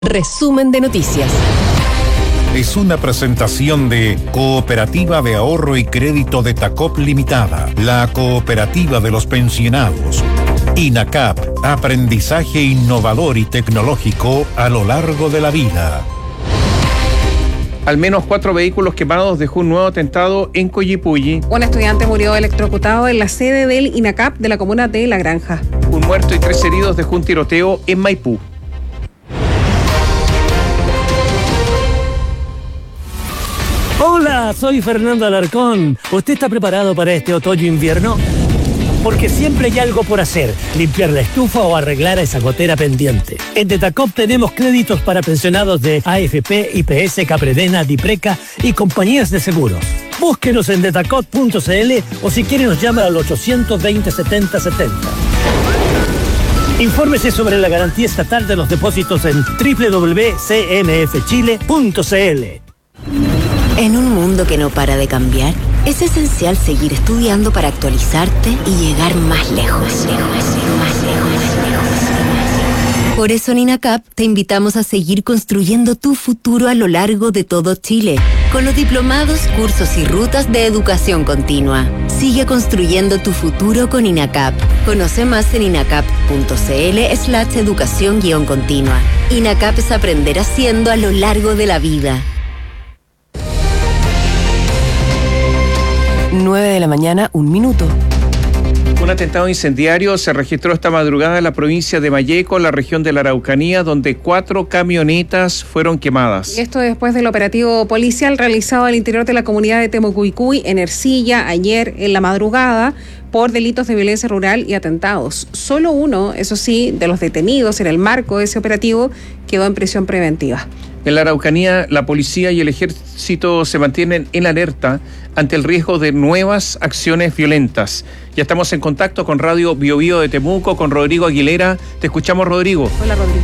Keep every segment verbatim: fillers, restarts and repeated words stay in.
Resumen de noticias. Es una presentación de Cooperativa de Ahorro y Crédito de Tacop Limitada, la cooperativa de los pensionados. INACAP, aprendizaje innovador y tecnológico a lo largo de la vida. Al menos cuatro vehículos quemados dejó un nuevo atentado en Coyipulli. Un estudiante murió electrocutado en la sede del INACAP de la comuna de La Granja. Un muerto y tres heridos dejó un tiroteo en Maipú. Hola, soy Fernando Alarcón. ¿Usted está preparado para este otoño-invierno? Porque siempre hay algo por hacer, limpiar la estufa o arreglar esa gotera pendiente. En Detacop tenemos créditos para pensionados de A F P, I P S, Capredena, Dipreca y compañías de seguros. Búsquenos en detacop punto c l o si quiere nos llama al ochocientos veinte, setenta setenta. Infórmese sobre la garantía estatal de los depósitos en doble u doble u doble u punto c m f chile punto c l. En un mundo que no para de cambiar, es esencial seguir estudiando para actualizarte y llegar más lejos. Más lejos, más lejos, más lejos. Por eso en INACAP te invitamos a seguir construyendo tu futuro a lo largo de todo Chile, con los diplomados, cursos y rutas de educación continua. Sigue construyendo tu futuro con INACAP. Conoce más en inacap punto c l slash educación guión continua. INACAP es aprender haciendo a lo largo de la vida. nueve de la mañana, un minuto. Un atentado incendiario se registró esta madrugada en la provincia de Malleco, en la región de la Araucanía, donde cuatro camionetas fueron quemadas. Esto después del operativo policial realizado al interior de la comunidad de Temucuicui, en Ercilla, ayer en la madrugada, por delitos de violencia rural y atentados. Solo uno, eso sí, de los detenidos en el marco de ese operativo quedó en prisión preventiva. En la Araucanía, la policía y el ejército se mantienen en alerta ante el riesgo de nuevas acciones violentas. Ya estamos en contacto con Radio Biobío de Temuco, con Rodrigo Aguilera. Te escuchamos, Rodrigo. Hola, Rodrigo.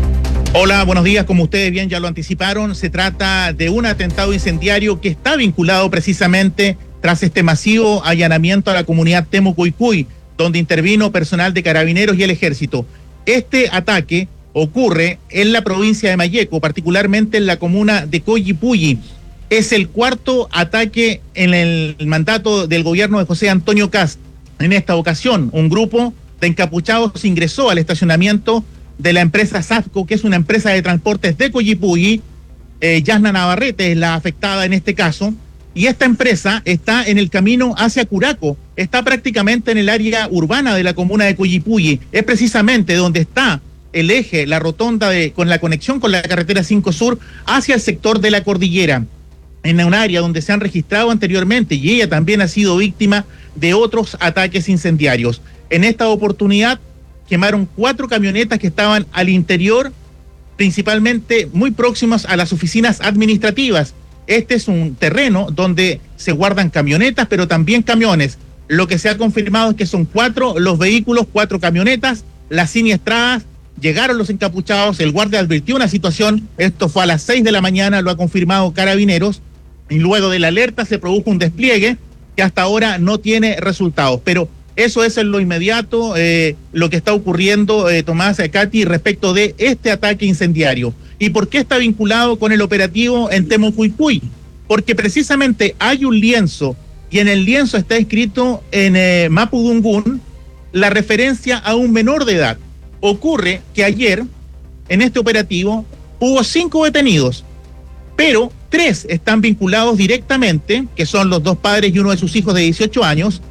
Hola, buenos días. Como ustedes bien ya lo anticiparon, se trata de un atentado incendiario que está vinculado precisamente tras este masivo allanamiento a la comunidad Temucuicui, donde intervino personal de Carabineros y el Ejército. Este ataque ocurre en la provincia de Malleco, particularmente en la comuna de Coyipulli. Es el cuarto ataque en el mandato del gobierno de José Antonio Kast. En esta ocasión, un grupo de encapuchados ingresó al estacionamiento de la empresa SAFCO, que es una empresa de transportes de Coyipulli. Eh, Yasna Navarrete es la afectada en este caso, y esta empresa está en el camino hacia Curaco, está prácticamente en el área urbana de la comuna de Coyipulli. Es precisamente donde está el eje, la rotonda de, con la conexión con la carretera cinco Sur hacia el sector de la cordillera, en un área donde se han registrado anteriormente, y ella también ha sido víctima de otros ataques incendiarios. En esta oportunidad quemaron cuatro camionetas que estaban al interior, principalmente muy próximas a las oficinas administrativas. Este es un terreno donde se guardan camionetas, pero también camiones. Lo que se ha confirmado es que son cuatro los vehículos, cuatro camionetas, las siniestradas. Llegaron los encapuchados, el guardia advirtió una situación, esto fue a las seis de la mañana, lo ha confirmado Carabineros, y luego de la alerta se produjo un despliegue que hasta ahora no tiene resultados. Pero eso es en lo inmediato, eh, lo que está ocurriendo, eh, Tomás, eh, Katy, respecto de este ataque incendiario. ¿Y por qué está vinculado con el operativo en Temucuicui? Porque precisamente hay un lienzo, y en el lienzo está escrito en eh, Mapudungún la referencia a un menor de edad. Ocurre que ayer, en este operativo, hubo cinco detenidos, pero tres están vinculados directamente, que son los dos padres y uno de sus hijos de dieciocho años,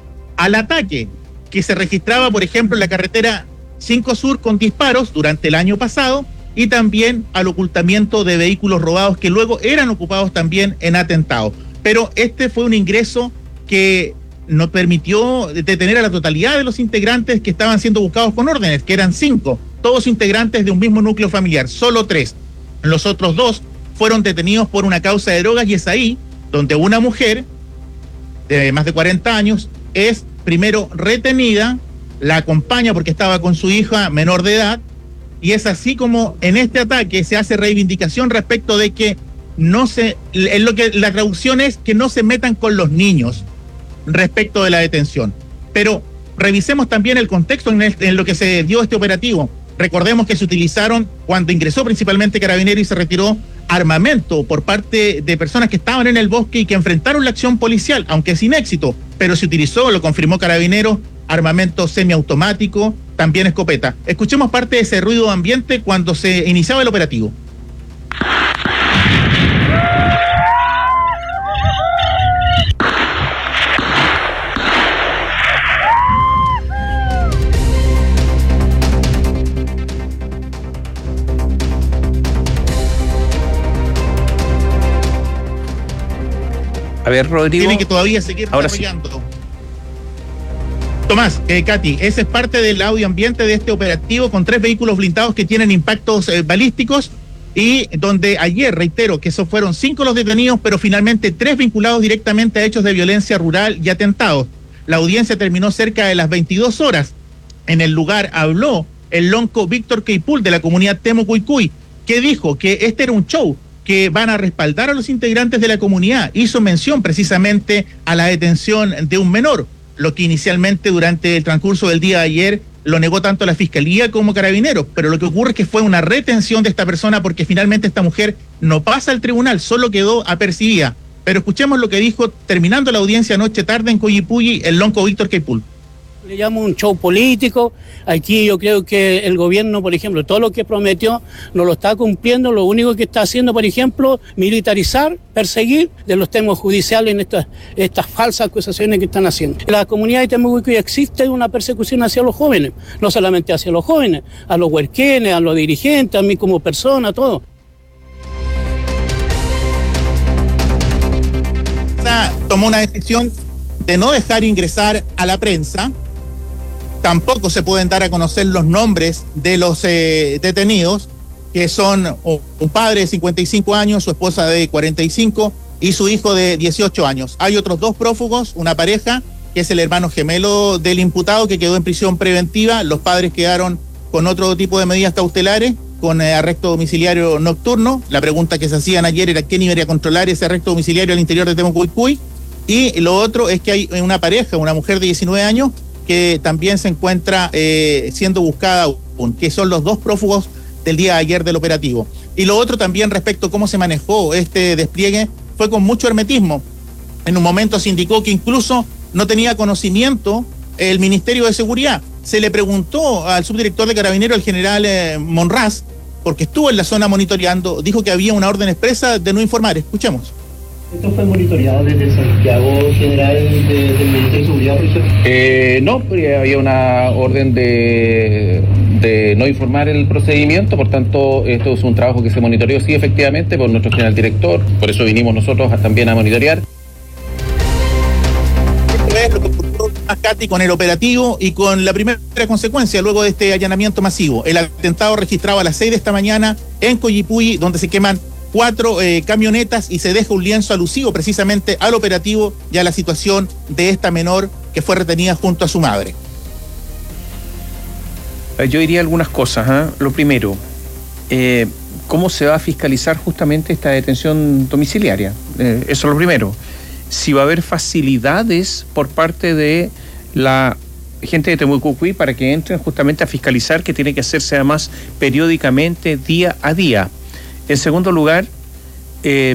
al ataque que se registraba, por ejemplo, en la carretera cinco Sur con disparos durante el año pasado, y también al ocultamiento de vehículos robados que luego eran ocupados también en atentados. Pero este fue un ingreso que no permitió detener a la totalidad de los integrantes que estaban siendo buscados con órdenes, que eran cinco, todos integrantes de un mismo núcleo familiar, solo tres. Los otros dos fueron detenidos por una causa de drogas, y es ahí donde una mujer de más de cuarenta años es primero retenida, la acompaña porque estaba con su hija menor de edad, y es así como en este ataque se hace reivindicación respecto de que no se, en lo que la traducción es que no se metan con los niños respecto de la detención. Pero revisemos también el contexto en, el, en lo que se dio este operativo. Recordemos que se utilizaron, cuando ingresó principalmente Carabineros y se retiró, armamento por parte de personas que estaban en el bosque y que enfrentaron la acción policial, aunque sin éxito, pero se utilizó, lo confirmó Carabineros, armamento semiautomático, también escopeta. Escuchemos parte de ese ruido ambiente cuando se iniciaba el operativo. A ver, Rodrigo. Tienen que todavía seguir Ahora desarrollando. Sí. Tomás, eh, Katy, ese es parte del audio ambiente de este operativo con tres vehículos blindados que tienen impactos eh, balísticos y donde ayer, reitero, que esos fueron cinco los detenidos, pero finalmente tres vinculados directamente a hechos de violencia rural y atentados. La audiencia terminó cerca de las veintidós horas. En el lugar habló el lonco Víctor Queipul de la comunidad Temucuicui, que dijo que este era un show, que van a respaldar a los integrantes de la comunidad. Hizo mención precisamente a la detención de un menor, lo que inicialmente durante el transcurso del día de ayer lo negó tanto la Fiscalía como Carabineros, pero lo que ocurre es que fue una retención de esta persona porque finalmente esta mujer no pasa al tribunal, solo quedó apercibida. Pero escuchemos lo que dijo terminando la audiencia anoche tarde en Coyipulli el lonco Víctor Queipul. Le llamo un show político. Aquí yo creo que el gobierno, por ejemplo, todo lo que prometió no lo está cumpliendo. Lo único que está haciendo, por ejemplo, militarizar, perseguir de los temas judiciales en estas, estas falsas acusaciones que están haciendo. En la comunidad de Temucuicui existe una persecución hacia los jóvenes, no solamente hacia los jóvenes, a los huerquenes, a los dirigentes, a mí como persona, todo. Tomó una decisión de no dejar ingresar a la prensa. Tampoco se pueden dar a conocer los nombres de los eh, detenidos, que son un padre de cincuenta y cinco años, su esposa de cuarenta y cinco y su hijo de dieciocho años. Hay otros dos prófugos, una pareja, que es el hermano gemelo del imputado, que quedó en prisión preventiva. Los padres quedaron con otro tipo de medidas cautelares, con eh, arresto domiciliario nocturno. La pregunta que se hacían ayer era quién iba a controlar ese arresto domiciliario al interior de Temucuicui. Y lo otro es que hay una pareja, una mujer de diecinueve años, que también se encuentra eh, siendo buscada aún, que son los dos prófugos del día de ayer del operativo. Y lo otro también respecto a cómo se manejó este despliegue fue con mucho hermetismo. En un momento se indicó que incluso no tenía conocimiento el Ministerio de Seguridad. Se le preguntó al subdirector de Carabineros, el general eh, Monraz, porque estuvo en la zona monitoreando, dijo que había una orden expresa de no informar. Escuchemos. ¿Esto fue monitoreado desde Santiago General de, del Ministerio de Seguridad, profesor? Eh, no, había una orden de, de no informar el procedimiento, por tanto, esto es un trabajo que se monitoreó, sí, efectivamente, por nuestro general director, por eso vinimos nosotros a, también a monitorear. Esto es lo que ocurrió más, Katy, con el operativo y con la primera consecuencia luego de este allanamiento masivo. El atentado registrado a las seis de esta mañana en Coyipulli, donde se queman cuatro eh, camionetas y se deja un lienzo alusivo precisamente al operativo y a la situación de esta menor que fue retenida junto a su madre. Yo diría algunas cosas. ¿eh? Lo primero, eh, ¿cómo se va a fiscalizar justamente esta detención domiciliaria? Eh, eso es lo primero. Si va a haber facilidades por parte de la gente de Temucuicui para que entren justamente a fiscalizar, que tiene que hacerse además periódicamente, día a día. En segundo lugar, eh,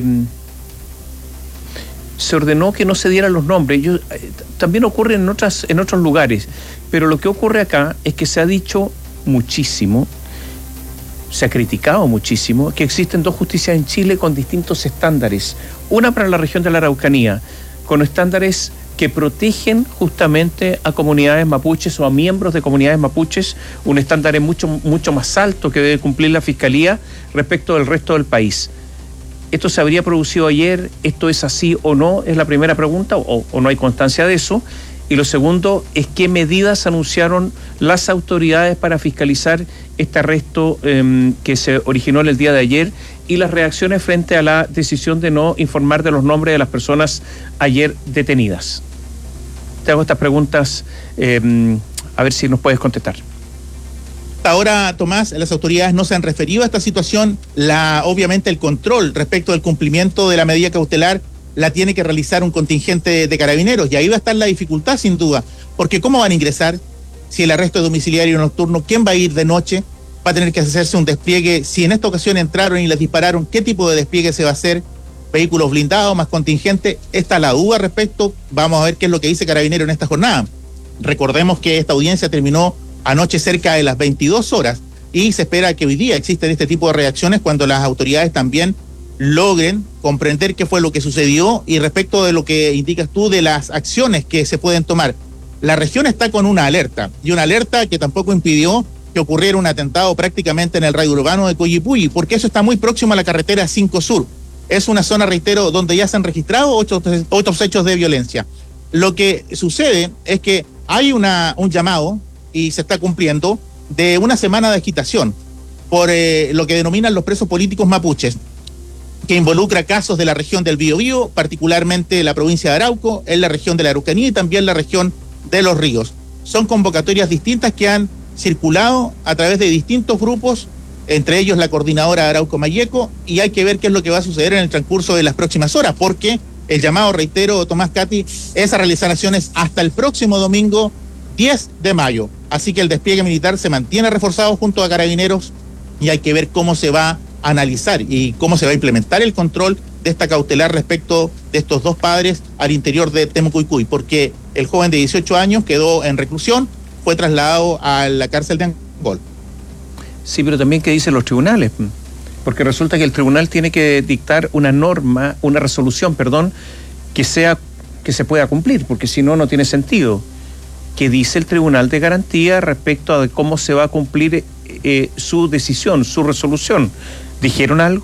se ordenó que no se dieran los nombres. Yo, eh, también ocurre en, otras, en otros lugares, pero lo que ocurre acá es que se ha dicho muchísimo, se ha criticado muchísimo, que existen dos justicias en Chile con distintos estándares. Una para la región de la Araucanía, con estándares que protegen justamente a comunidades mapuches o a miembros de comunidades mapuches, un estándar mucho, mucho más alto que debe cumplir la Fiscalía respecto del resto del país. ¿Esto se habría producido ayer? ¿Esto es así o no? Es la primera pregunta, o, o no hay constancia de eso. Y lo segundo es qué medidas anunciaron las autoridades para fiscalizar este arresto eh, que se originó en el día de ayer y las reacciones frente a la decisión de no informar de los nombres de las personas ayer detenidas. Te hago estas preguntas, eh, a ver si nos puedes contestar. Hasta ahora, Tomás, las autoridades no se han referido a esta situación. La, obviamente el control respecto del cumplimiento de la medida cautelar la tiene que realizar un contingente de carabineros, y ahí va a estar la dificultad sin duda, porque ¿cómo van a ingresar si el arresto es domiciliario nocturno? ¿Quién va a ir de noche? va a tener que hacerse un despliegue. Si en esta ocasión entraron y les dispararon, ¿qué tipo de despliegue se va a hacer? Vehículos blindados, más contingente. Esta es la duda respecto. Vamos a ver qué es lo que dice Carabinero en esta jornada. Recordemos que esta audiencia terminó anoche cerca de las veintidós horas y se espera que hoy día existen este tipo de reacciones cuando las autoridades también logren comprender qué fue lo que sucedió y respecto de lo que indicas tú de las acciones que se pueden tomar. La región está con una alerta y una alerta que tampoco impidió que ocurriera un atentado prácticamente en el radio urbano de Coyipulli, porque eso está muy próximo a la carretera cinco Sur. Es una zona, reitero, donde ya se han registrado otros, otros hechos de violencia. Lo que sucede es que hay una, un llamado, y se está cumpliendo, de una semana de agitación por eh, lo que denominan los presos políticos mapuches, que involucra casos de la región del Biobío, particularmente la provincia de Arauco, en la región de la Araucanía y también la región de Los Ríos. Son convocatorias distintas que han circulado a través de distintos grupos, entre ellos la coordinadora de Arauco Mayeco, y hay que ver qué es lo que va a suceder en el transcurso de las próximas horas, porque el llamado, reitero, Tomás Cati, es a realizar acciones hasta el próximo domingo diez de mayo. Así que el despliegue militar se mantiene reforzado junto a Carabineros y hay que ver cómo se va a analizar y cómo se va a implementar el control de esta cautelar respecto de estos dos padres al interior de Temucuicui, porque el joven de dieciocho años quedó en reclusión, fue trasladado a la cárcel de Angol. Sí, pero también ¿qué dicen los tribunales? Porque resulta que el tribunal tiene que dictar una norma, una resolución, perdón, que sea, que se pueda cumplir, porque si no, no tiene sentido. ¿Qué dice el Tribunal de Garantía respecto a cómo se va a cumplir eh, su decisión, su resolución? ¿Dijeron algo?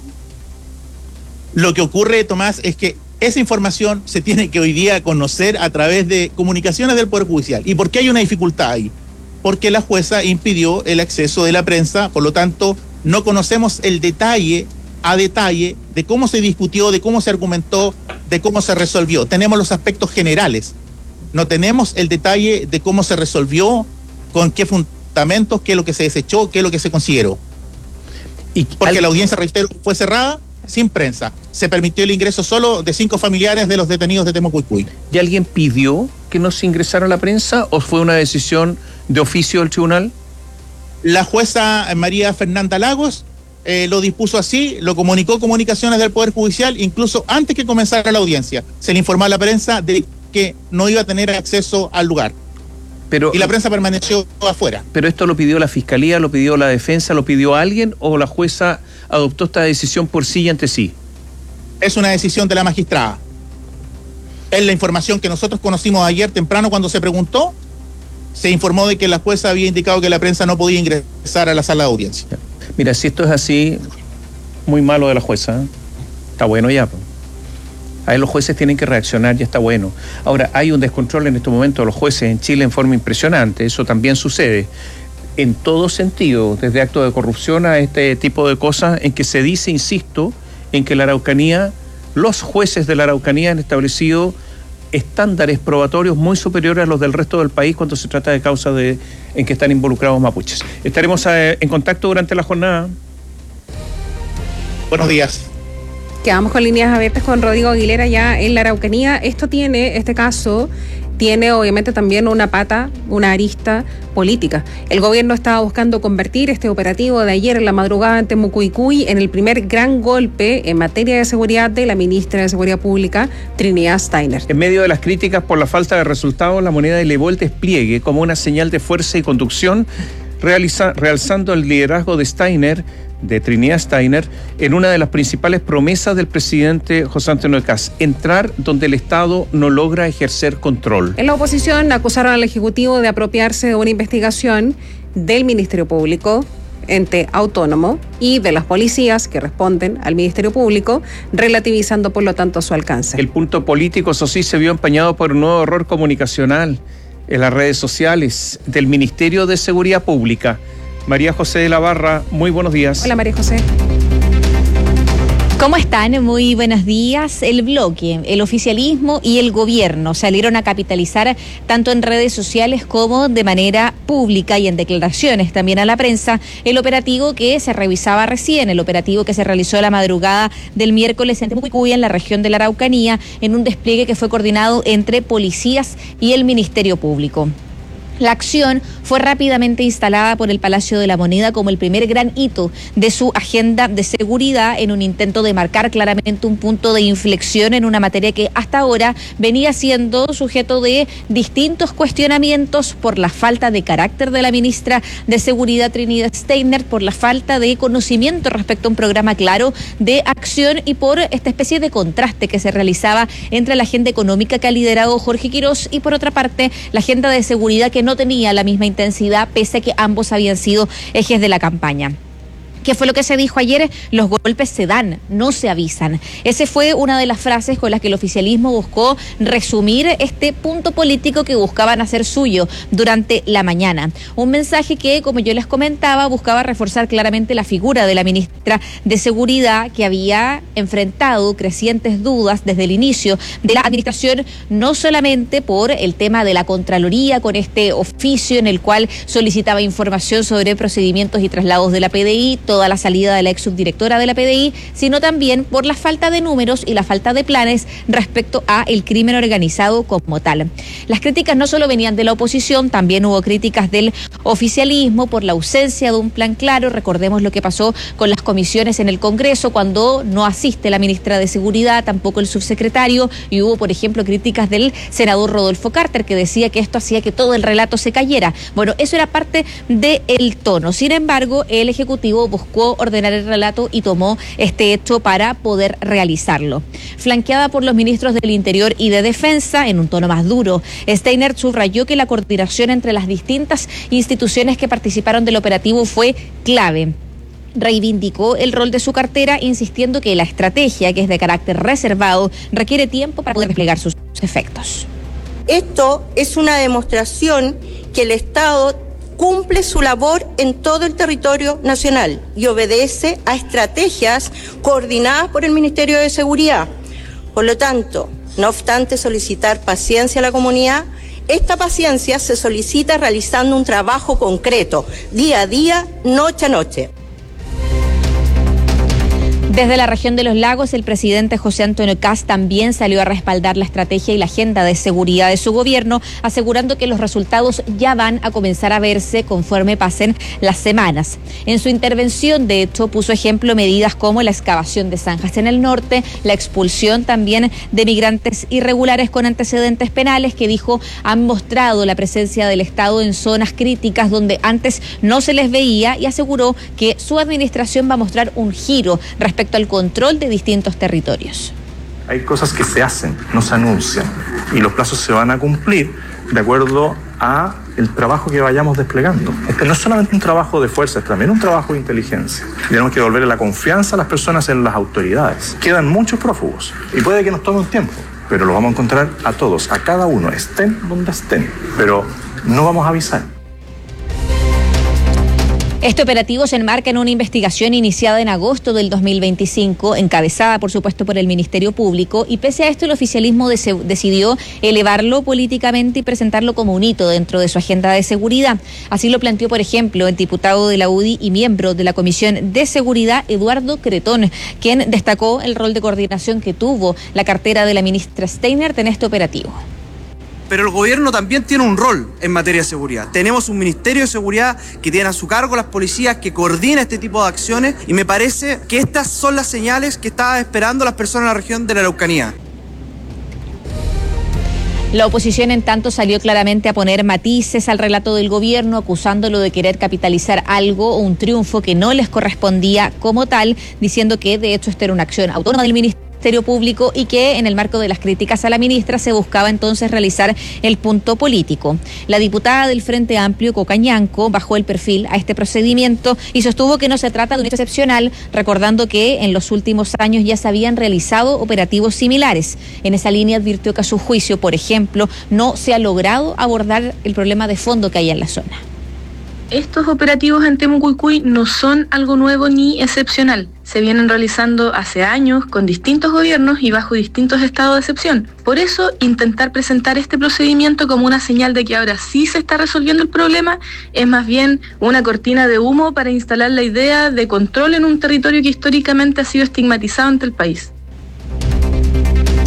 Lo que ocurre, Tomás, es que esa información se tiene que hoy día conocer a través de comunicaciones del Poder Judicial. ¿Y por qué hay una dificultad ahí? Porque la jueza impidió el acceso de la prensa, por lo tanto, no conocemos el detalle a detalle de cómo se discutió, de cómo se argumentó, de cómo se resolvió. Tenemos los aspectos generales. No tenemos el detalle de cómo se resolvió, con qué fundamentos, qué es lo que se desechó, qué es lo que se consideró. Y Porque al... la audiencia, reitero, fue cerrada sin prensa. Se permitió el ingreso solo de cinco familiares de los detenidos de Temucuicui. ¿Y alguien pidió que no se ingresara a la prensa o fue una decisión de oficio del tribunal? La jueza María Fernanda Lagos eh, lo dispuso así, lo comunicó comunicaciones del Poder Judicial, incluso antes que comenzara la audiencia. Se le informó a la prensa de que no iba a tener acceso al lugar. Pero, y la prensa permaneció afuera. ¿Pero esto lo pidió la Fiscalía, lo pidió la Defensa, lo pidió alguien o la jueza adoptó esta decisión por sí y ante sí? Es una decisión de la magistrada. Es la información que nosotros conocimos ayer temprano cuando se preguntó. Se informó de que la jueza había indicado que la prensa no podía ingresar a la sala de audiencia. Mira, si esto es así, muy malo de la jueza, ¿eh? Está bueno ya. Ahí los jueces tienen que reaccionar, ya está bueno. Ahora, hay un descontrol en estos momentos de los jueces en Chile en forma impresionante, eso también sucede en todo sentido, desde actos de corrupción a este tipo de cosas, en que se dice, insisto, en que la Araucanía, los jueces de la Araucanía han establecido estándares probatorios muy superiores a los del resto del país cuando se trata de causas de, en que están involucrados mapuches. Estaremos eh, en contacto durante la jornada. Buenos días. Quedamos con líneas abiertas con Rodrigo Aguilera ya en la Araucanía. Esto tiene, este caso, tiene obviamente también una pata, una arista política. El gobierno estaba buscando convertir este operativo de ayer en la madrugada en Temucuicui en el primer gran golpe en materia de seguridad de la ministra de Seguridad Pública, Trinidad Steiner. En medio de las críticas por la falta de resultados, la moneda elevó el despliegue como una señal de fuerza y conducción, realiza, realzando el liderazgo de Steiner, de Trinidad Steiner, en una de las principales promesas del presidente José Antonio Kast, entrar donde el Estado no logra ejercer control. En la oposición acusaron al Ejecutivo de apropiarse de una investigación del Ministerio Público, ente autónomo, y de las policías que responden al Ministerio Público, relativizando por lo tanto su alcance. El punto político, eso sí, se vio empañado por un nuevo error comunicacional en las redes sociales del Ministerio de Seguridad Pública. María José de la Barra, muy buenos días. Hola María José. ¿Cómo están? Muy buenos días. El bloque, el oficialismo y el gobierno salieron a capitalizar tanto en redes sociales como de manera pública y en declaraciones también a la prensa el operativo que se revisaba recién, el operativo que se realizó la madrugada del miércoles en Temucuicui, en la región de la Araucanía, en un despliegue que fue coordinado entre policías y el Ministerio Público. La acción fue rápidamente instalada por el Palacio de la Moneda como el primer gran hito de su agenda de seguridad en un intento de marcar claramente un punto de inflexión en una materia que hasta ahora venía siendo sujeto de distintos cuestionamientos por la falta de carácter de la ministra de Seguridad Trinidad Steiner, por la falta de conocimiento respecto a un programa claro de acción y por esta especie de contraste que se realizaba entre la agenda económica que ha liderado Jorge Quirós y por otra parte la agenda de seguridad que no tenía la misma intensidad, pese a que ambos habían sido ejes de la campaña. ¿Qué fue lo que se dijo ayer? Los golpes se dan, no se avisan. Esa fue una de las frases con las que el oficialismo buscó resumir este punto político que buscaban hacer suyo durante la mañana. Un mensaje que, como yo les comentaba, buscaba reforzar claramente la figura de la ministra de Seguridad, que había enfrentado crecientes dudas desde el inicio de la administración, no solamente por el tema de la Contraloría, con este oficio en el cual solicitaba información sobre procedimientos y traslados de la P D I, toda la salida de la ex subdirectora de la P D I, sino también por la falta de números y la falta de planes respecto a el crimen organizado como tal. Las críticas no solo venían de la oposición, también hubo críticas del oficialismo por la ausencia de un plan claro. Recordemos lo que pasó con las comisiones en el Congreso cuando no asiste la ministra de Seguridad, tampoco el subsecretario, y hubo, por ejemplo, críticas del senador Rodolfo Carter, que decía que esto hacía que todo el relato se cayera. Bueno, eso era parte del tono. Sin embargo, el Ejecutivo buscó ordenar el relato y tomó este hecho para poder realizarlo. Flanqueada por los ministros del Interior y de Defensa, en un tono más duro, Steiner subrayó que la coordinación entre las distintas instituciones que participaron del operativo fue clave. Reivindicó el rol de su cartera, insistiendo que la estrategia, que es de carácter reservado, requiere tiempo para poder desplegar sus efectos. Esto es una demostración que el Estado cumple su labor en todo el territorio nacional y obedece a estrategias coordinadas por el Ministerio de Seguridad. Por lo tanto, no obstante solicitar paciencia a la comunidad, esta paciencia se solicita realizando un trabajo concreto, día a día, noche a noche. Desde la región de los lagos, el presidente José Antonio Kast también salió a respaldar la estrategia y la agenda de seguridad de su gobierno, asegurando que los resultados ya van a comenzar a verse conforme pasen las semanas. En su intervención, de hecho, puso ejemplo medidas como la excavación de zanjas en el norte, la expulsión también de migrantes irregulares con antecedentes penales, que dijo han mostrado la presencia del Estado en zonas críticas donde antes no se les veía, y aseguró que su administración va a mostrar un giro respecto al control de distintos territorios. Hay cosas que se hacen, no se anuncian, y los plazos se van a cumplir de acuerdo a el trabajo que vayamos desplegando. Este no es solamente un trabajo de fuerza, es también un trabajo de inteligencia. Tenemos que devolverle la confianza a las personas en las autoridades. Quedan muchos prófugos y puede que nos tome un tiempo, pero lo vamos a encontrar a todos, a cada uno, estén donde estén, pero no vamos a avisar. Este operativo se enmarca en una investigación iniciada en agosto del dos mil veinticinco, encabezada por supuesto por el Ministerio Público, y pese a esto el oficialismo de- decidió elevarlo políticamente y presentarlo como un hito dentro de su agenda de seguridad. Así lo planteó, por ejemplo, el diputado de la U D I y miembro de la Comisión de Seguridad, Eduardo Cretón, quien destacó el rol de coordinación que tuvo la cartera de la ministra Steiner en este operativo. Pero el gobierno también tiene un rol en materia de seguridad. Tenemos un Ministerio de Seguridad que tiene a su cargo las policías, que coordina este tipo de acciones, y me parece que estas son las señales que estaban esperando las personas en la región de la Araucanía. La oposición, en tanto, salió claramente a poner matices al relato del gobierno, acusándolo de querer capitalizar algo o un triunfo que no les correspondía como tal, diciendo que de hecho esta era una acción autónoma del Ministerio Público y que en el marco de las críticas a la ministra se buscaba entonces realizar el punto político. La diputada del Frente Amplio, Coca Ñanco, bajó el perfil a este procedimiento y sostuvo que no se trata de un hecho excepcional, recordando que en los últimos años ya se habían realizado operativos similares. En esa línea advirtió que a su juicio, por ejemplo, no se ha logrado abordar el problema de fondo que hay en la zona. Estos operativos en Temucuicui no son algo nuevo ni excepcional. Se vienen realizando hace años con distintos gobiernos y bajo distintos estados de excepción. Por eso, intentar presentar este procedimiento como una señal de que ahora sí se está resolviendo el problema es más bien una cortina de humo para instalar la idea de control en un territorio que históricamente ha sido estigmatizado ante el país.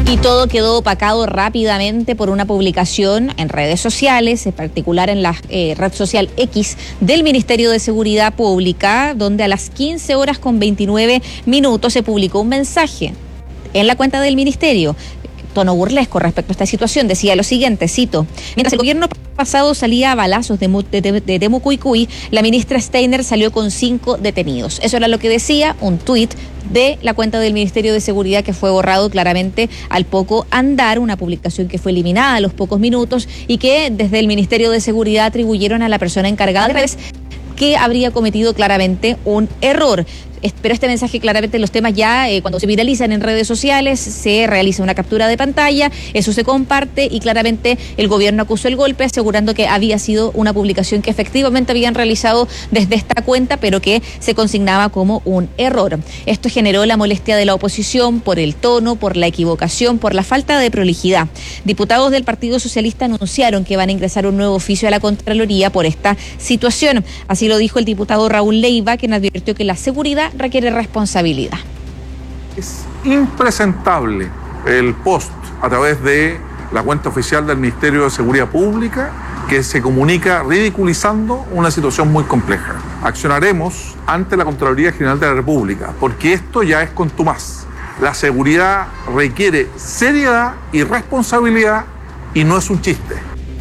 Y todo quedó opacado rápidamente por una publicación en redes sociales, en particular en la eh, red social X del Ministerio de Seguridad Pública, donde a las quince horas con veintinueve minutos se publicó un mensaje en la cuenta del ministerio, tono burlesco respecto a esta situación. Decía lo siguiente, cito: mientras el gobierno pasado salía a balazos de, de, de, de Temucuicui, la ministra Steiner salió con cinco detenidos. Eso era lo que decía un tuit de la cuenta del Ministerio de Seguridad, que fue borrado claramente al poco andar, una publicación que fue eliminada a los pocos minutos y que desde el Ministerio de Seguridad atribuyeron a la persona encargada de redes que habría cometido claramente un error. Pero este mensaje, claramente, los temas ya eh, cuando se viralizan en redes sociales, se realiza una captura de pantalla, eso se comparte y claramente el gobierno acusó el golpe, asegurando que había sido una publicación que efectivamente habían realizado desde esta cuenta, pero que se consignaba como un error. Esto generó la molestia de la oposición por el tono, por la equivocación, por la falta de prolijidad. Diputados del Partido Socialista anunciaron que van a ingresar un nuevo oficio a la Contraloría por esta situación. Así lo dijo el diputado Raúl Leiva, quien advirtió que la seguridad requiere responsabilidad. Es impresentable el post a través de la cuenta oficial del Ministerio de Seguridad Pública, que se comunica ridiculizando una situación muy compleja. Accionaremos ante la Contraloría General de la República, porque esto ya es contumaz. La seguridad requiere seriedad y responsabilidad y no es un chiste.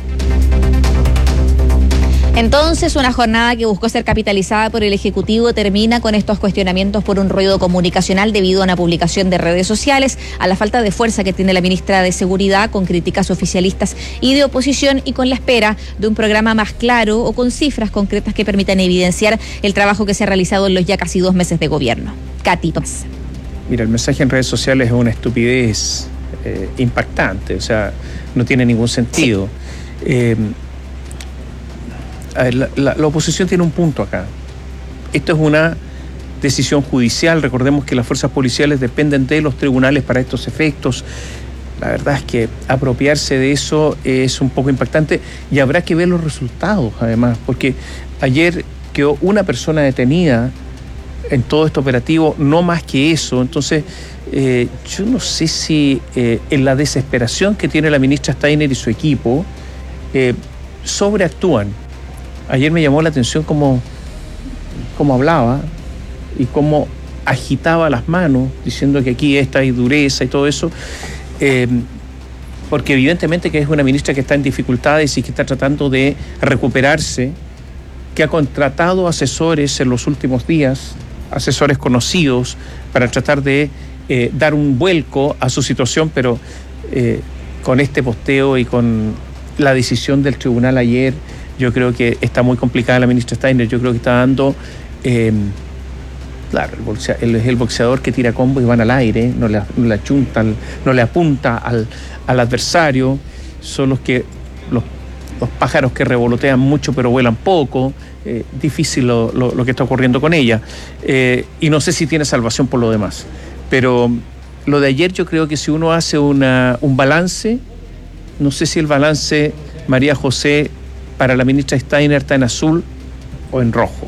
Entonces, una jornada que buscó ser capitalizada por el Ejecutivo termina con estos cuestionamientos por un ruido comunicacional debido a una publicación de redes sociales, a la falta de fuerza que tiene la ministra de Seguridad, con críticas oficialistas y de oposición, y con la espera de un programa más claro o con cifras concretas que permitan evidenciar el trabajo que se ha realizado en los ya casi dos meses de gobierno. Katy Tomás. Mira, el mensaje en redes sociales es una estupidez eh, impactante, o sea, no tiene ningún sentido. Sí. Eh, A ver, la, la, la oposición tiene un punto acá. Esto es una decisión judicial. Recordemos que las fuerzas policiales dependen de los tribunales para estos efectos. La verdad es que apropiarse de eso es un poco impactante y habrá que ver los resultados, además, porque ayer quedó una persona detenida en todo este operativo, no más que eso. Entonces, eh, yo no sé si eh, en la desesperación que tiene la ministra Steiner y su equipo, eh, sobreactúan. Ayer me llamó la atención cómo, cómo hablaba y cómo agitaba las manos, diciendo que aquí esta hay dureza y todo eso, eh, porque evidentemente que es una ministra que está en dificultades y que está tratando de recuperarse, que ha contratado asesores en los últimos días, asesores conocidos, para tratar de eh, dar un vuelco a su situación, pero eh, con este posteo y con la decisión del tribunal ayer, yo creo que está muy complicada la ministra Steiner. Yo creo que está dando, eh, claro, el boxeador, el, el boxeador que tira combos y van al aire, no le, no le achunta, no le apunta al, al adversario. Son los que los, los pájaros que revolotean mucho pero vuelan poco. Eh, difícil lo, lo, lo que está ocurriendo con ella. Eh, y no sé si tiene salvación por lo demás. Pero lo de ayer, yo creo que si uno hace una, un balance, no sé si el balance, María José, para la ministra Steiner está en azul o en rojo.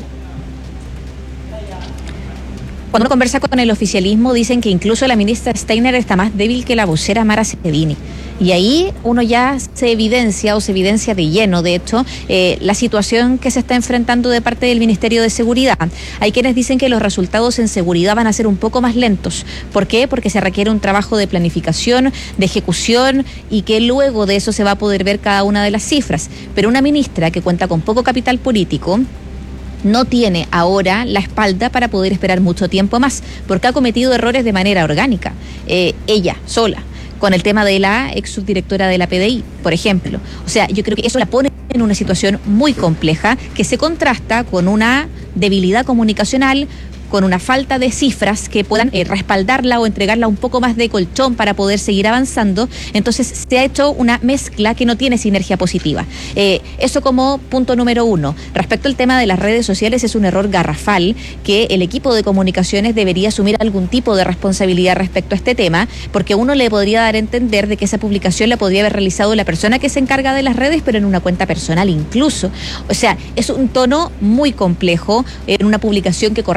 Cuando uno conversa con el oficialismo, dicen que incluso la ministra Steiner está más débil que la vocera Mara Cedini. Y ahí uno ya se evidencia o se evidencia de lleno, de hecho, eh, la situación que se está enfrentando de parte del Ministerio de Seguridad. Hay quienes dicen que los resultados en seguridad van a ser un poco más lentos. ¿Por qué? Porque se requiere un trabajo de planificación, de ejecución, y que luego de eso se va a poder ver cada una de las cifras. Pero una ministra que cuenta con poco capital político no tiene ahora la espalda para poder esperar mucho tiempo más, porque ha cometido errores de manera orgánica, eh, ella sola, con el tema de la ex subdirectora de la P D I, por ejemplo. O sea, yo creo que eso la pone en una situación muy compleja que se contrasta con una debilidad comunicacional, con una falta de cifras que puedan eh, respaldarla o entregarla un poco más de colchón para poder seguir avanzando. Entonces se ha hecho una mezcla que no tiene sinergia positiva. Eh, eso como punto número uno. Respecto al tema de las redes sociales, es un error garrafal que el equipo de comunicaciones debería asumir algún tipo de responsabilidad respecto a este tema, porque uno le podría dar a entender de que esa publicación la podría haber realizado la persona que se encarga de las redes, pero en una cuenta personal incluso. O sea, es un tono muy complejo en una publicación que corresponde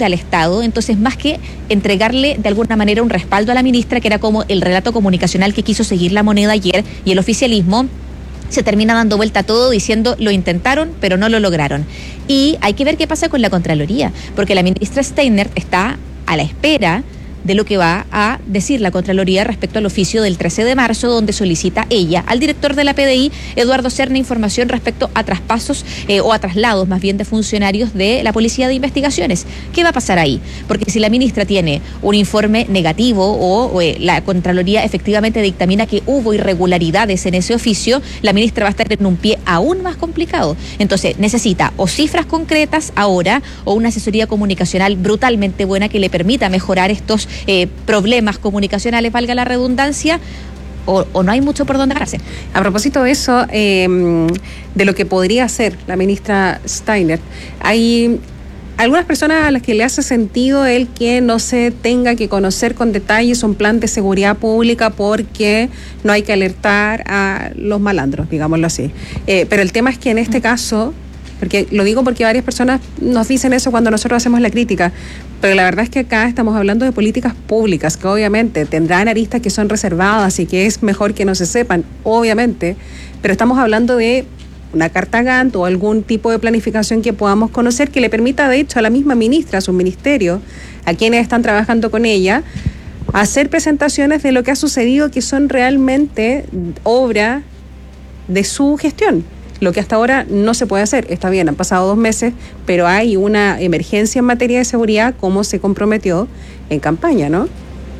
al Estado. Entonces, más que entregarle de alguna manera un respaldo a la ministra, que era como el relato comunicacional que quiso seguir La Moneda ayer y el oficialismo, se termina dando vuelta a todo diciendo lo intentaron pero no lo lograron. Y hay que ver qué pasa con la Contraloría, porque la ministra Steiner está a la espera de lo que va a decir la Contraloría respecto al oficio del trece de marzo, donde solicita ella al director de la P D I, Eduardo Serna, información respecto a traspasos eh, o a traslados más bien de funcionarios de la Policía de Investigaciones. ¿Qué va a pasar ahí? Porque si la ministra tiene un informe negativo o, o eh, la Contraloría efectivamente dictamina que hubo irregularidades en ese oficio, la ministra va a estar en un pie aún más complicado. Entonces necesita o cifras concretas ahora o una asesoría comunicacional brutalmente buena que le permita mejorar estos Eh, problemas comunicacionales, valga la redundancia, o, o no hay mucho por dónde agarrarse. A propósito de eso, eh, de lo que podría hacer la ministra Steiner, hay algunas personas a las que le hace sentido el que no se tenga que conocer con detalles un plan de seguridad pública porque no hay que alertar a los malandros, digámoslo así. Eh, pero el tema es que en este caso, porque lo digo porque varias personas nos dicen eso cuando nosotros hacemos la crítica, pero la verdad es que acá estamos hablando de políticas públicas que obviamente tendrán aristas que son reservadas y que es mejor que no se sepan, obviamente, pero estamos hablando de una carta Gantt o algún tipo de planificación que podamos conocer que le permita de hecho a la misma ministra, a su ministerio, a quienes están trabajando con ella, hacer presentaciones de lo que ha sucedido que son realmente obra de su gestión. Lo que hasta ahora no se puede hacer. Está bien, han pasado dos meses, pero hay una emergencia en materia de seguridad como se comprometió en campaña, ¿no?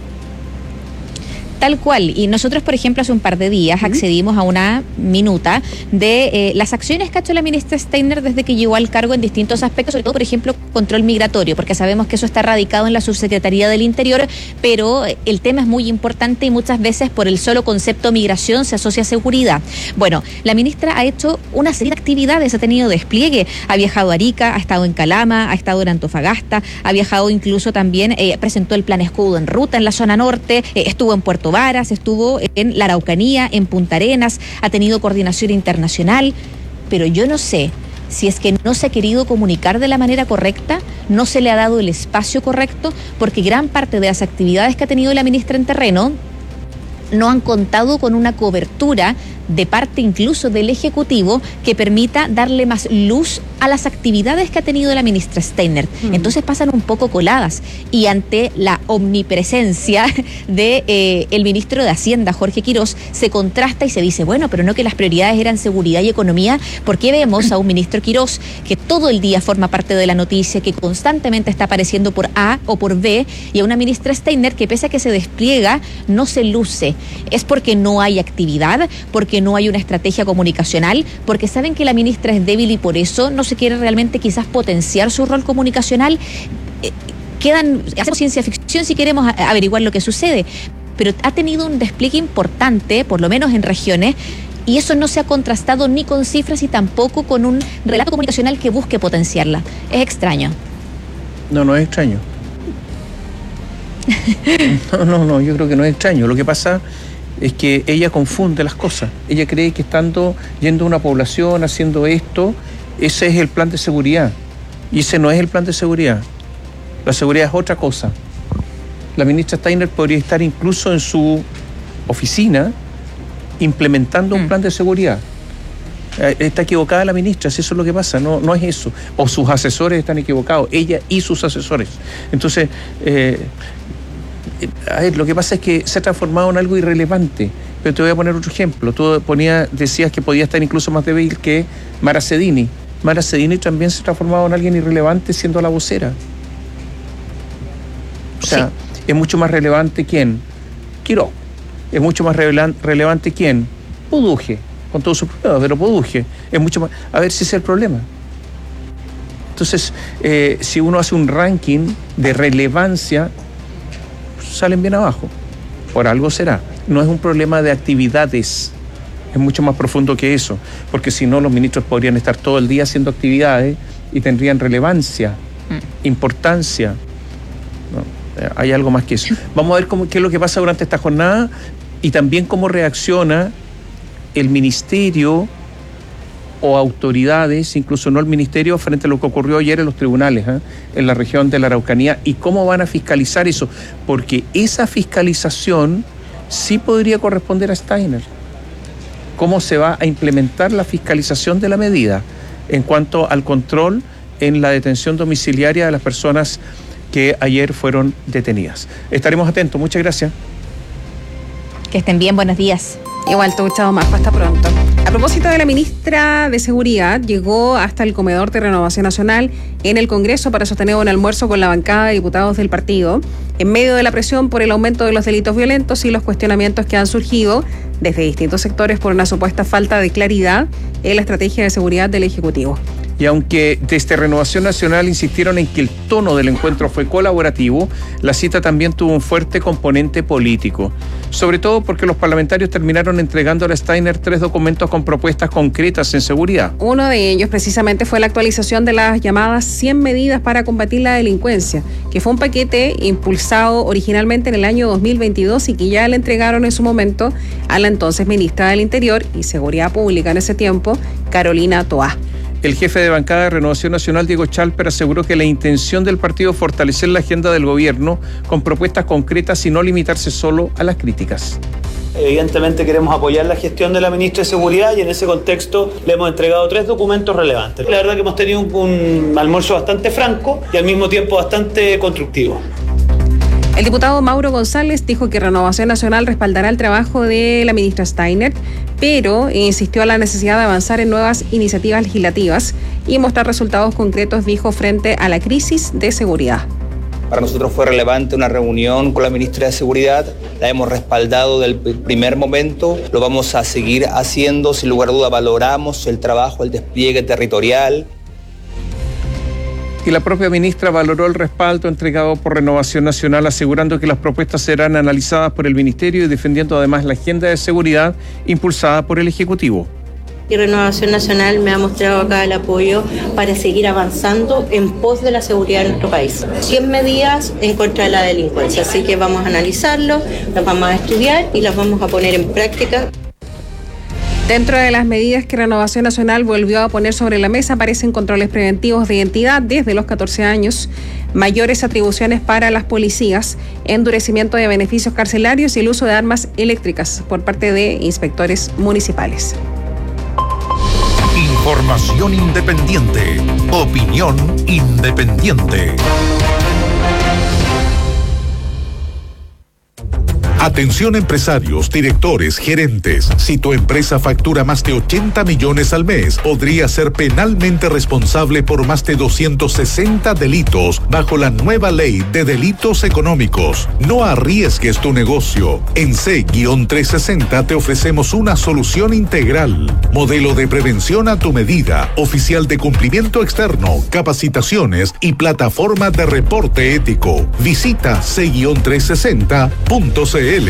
Tal cual, y nosotros, por ejemplo, hace un par de días uh-huh. accedimos a una minuta de eh, las acciones que ha hecho la ministra Steiner desde que llegó al cargo en distintos aspectos, sobre todo, por ejemplo, control migratorio, porque sabemos que eso está radicado en la Subsecretaría del Interior, pero el tema es muy importante y muchas veces por el solo concepto migración se asocia a seguridad. Bueno, la ministra ha hecho una serie de actividades, ha tenido despliegue, ha viajado a Arica, ha estado en Calama, ha estado en Antofagasta, ha viajado incluso también, eh, presentó el plan Escudo en Ruta en la zona norte, eh, estuvo en Puerto Varas, estuvo en la Araucanía, en Punta Arenas, ha tenido coordinación internacional, pero yo no sé si es que no se ha querido comunicar de la manera correcta, no se le ha dado el espacio correcto, porque gran parte de las actividades que ha tenido la ministra en terreno no han contado con una cobertura de parte incluso del Ejecutivo que permita darle más luz a las actividades que ha tenido la ministra Steiner. Mm. Entonces pasan un poco coladas y ante la omnipresencia de eh, el ministro de Hacienda, Jorge Quirós, se contrasta y se dice, bueno, pero no que las prioridades eran seguridad y economía, ¿por qué vemos a un ministro Quirós que todo el día forma parte de la noticia, que constantemente está apareciendo por A o por B, y a una ministra Steiner que pese a que se despliega, no se luce? ¿Es porque no hay actividad? ¿Porque no hay una estrategia comunicacional? ¿Porque saben que la ministra es débil y por eso no se quiere realmente quizás potenciar su rol comunicacional? Eh, quedan, hacemos ciencia ficción si queremos averiguar lo que sucede, pero ha tenido un despliegue importante, por lo menos en regiones, y eso no se ha contrastado ni con cifras y tampoco con un relato comunicacional que busque potenciarla. Es extraño. No, no es extraño. No, no, no, yo creo que no es extraño. Lo que pasa es que ella confunde las cosas. Ella cree que estando yendo a una población, haciendo esto, ese es el plan de seguridad. Y ese no es el plan de seguridad. La seguridad es otra cosa. La ministra Steiner podría estar incluso en su oficina implementando un plan de seguridad. Está equivocada la ministra, si eso es lo que pasa, no, no es eso. O sus asesores están equivocados, ella y sus asesores. Entonces, eh, a ver, lo que pasa es que se ha transformado en algo irrelevante. Pero te voy a poner otro ejemplo. Tú ponía, decías que podía estar incluso más débil que Mara Cedini. Mara Cedini también se ha transformado en alguien irrelevante siendo la vocera. O sea, sí. Es mucho más relevante quién, Quirós. Es mucho más relevan, relevante quién, Puduje, con todos sus problemas, pero Puduje es mucho más. A ver si ese es el problema. Entonces, eh, si uno hace un ranking de relevancia, salen bien abajo. Por algo será. No es un problema de actividades, es mucho más profundo que eso, porque si no los ministros podrían estar todo el día haciendo actividades y tendrían relevancia, mm. importancia. No, hay algo más que eso. Vamos a ver cómo, qué es lo que pasa durante esta jornada y también cómo reacciona el ministerio o autoridades, incluso no el ministerio, frente a lo que ocurrió ayer en los tribunales, ¿eh? en la región de la Araucanía, y cómo van a fiscalizar eso, porque esa fiscalización sí podría corresponder a Steiner. ¿Cómo se va a implementar la fiscalización de la medida en cuanto al control en la detención domiciliaria de las personas que ayer fueron detenidas? Estaremos atentos. Muchas gracias. Que estén bien, buenos días. Igual, te gustado más, hasta pronto. A propósito de la ministra de Seguridad, llegó hasta el comedor de Renovación Nacional en el Congreso para sostener un almuerzo con la bancada de diputados del partido, en medio de la presión por el aumento de los delitos violentos y los cuestionamientos que han surgido desde distintos sectores por una supuesta falta de claridad en la estrategia de seguridad del Ejecutivo. Y aunque desde Renovación Nacional insistieron en que el tono del encuentro fue colaborativo, la cita también tuvo un fuerte componente político. Sobre todo porque los parlamentarios terminaron entregando a Steiner tres documentos con propuestas concretas en seguridad. Uno de ellos precisamente fue la actualización de las llamadas cien medidas para combatir la delincuencia, que fue un paquete impulsado originalmente en el año dos mil veintidós y que ya le entregaron en su momento a la entonces ministra del Interior y Seguridad Pública en ese tiempo, Carolina Toá. El jefe de bancada de Renovación Nacional, Diego Chalper, aseguró que la intención del partido es fortalecer la agenda del gobierno con propuestas concretas y no limitarse solo a las críticas. Evidentemente queremos apoyar la gestión de la ministra de Seguridad y en ese contexto le hemos entregado tres documentos relevantes. La verdad que hemos tenido un, un almuerzo bastante franco y al mismo tiempo bastante constructivo. El diputado Mauro González dijo que Renovación Nacional respaldará el trabajo de la ministra Steiner, pero insistió en la necesidad de avanzar en nuevas iniciativas legislativas y mostrar resultados concretos, dijo, frente a la crisis de seguridad. Para nosotros fue relevante una reunión con la ministra de Seguridad, la hemos respaldado del primer momento, lo vamos a seguir haciendo, sin lugar a duda valoramos el trabajo, el despliegue territorial. Y la propia ministra valoró el respaldo entregado por Renovación Nacional, asegurando que las propuestas serán analizadas por el Ministerio y defendiendo además la agenda de seguridad impulsada por el Ejecutivo. Y Renovación Nacional me ha mostrado acá el apoyo para seguir avanzando en pos de la seguridad de nuestro país. cien medidas en contra de la delincuencia, así que vamos a analizarlo, las vamos a estudiar y las vamos a poner en práctica. Dentro de las medidas que Renovación Nacional volvió a poner sobre la mesa aparecen controles preventivos de identidad desde los catorce años, mayores atribuciones para las policías, endurecimiento de beneficios carcelarios y el uso de armas eléctricas por parte de inspectores municipales. Información independiente. Opinión independiente. Atención empresarios, directores, gerentes. Si tu empresa factura más de ochenta millones al mes, podría ser penalmente responsable por más de doscientos sesenta delitos bajo la nueva ley de delitos económicos. No arriesgues tu negocio. En C trescientos sesenta te ofrecemos una solución integral. Modelo de prevención a tu medida, oficial de cumplimiento externo, capacitaciones y plataforma de reporte ético. Visita C trescientos sesenta punto c l.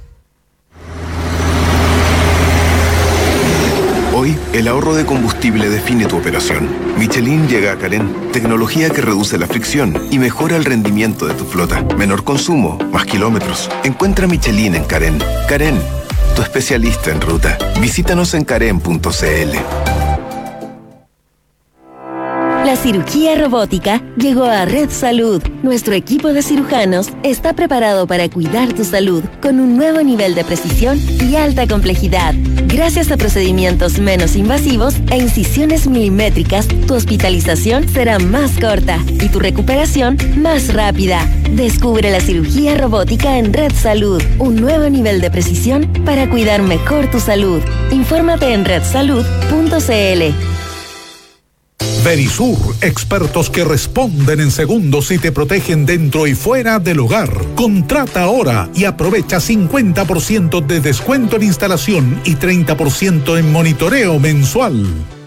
Hoy, el ahorro de combustible define tu operación. Michelin llega a Carén, tecnología que reduce la fricción y mejora el rendimiento de tu flota. Menor consumo, más kilómetros. Encuentra Michelin en Carén. Carén, tu especialista en ruta. Visítanos en carén punto c l. La cirugía robótica llegó a Red Salud. Nuestro equipo de cirujanos está preparado para cuidar tu salud con un nuevo nivel de precisión y alta complejidad. Gracias a procedimientos menos invasivos e incisiones milimétricas, tu hospitalización será más corta y tu recuperación más rápida. Descubre la cirugía robótica en Red Salud, un nuevo nivel de precisión para cuidar mejor tu salud. Infórmate en red salud punto c l. Verisur, expertos que responden en segundos y te protegen dentro y fuera del hogar. Contrata ahora y aprovecha cincuenta por ciento de descuento en instalación y treinta por ciento en monitoreo mensual.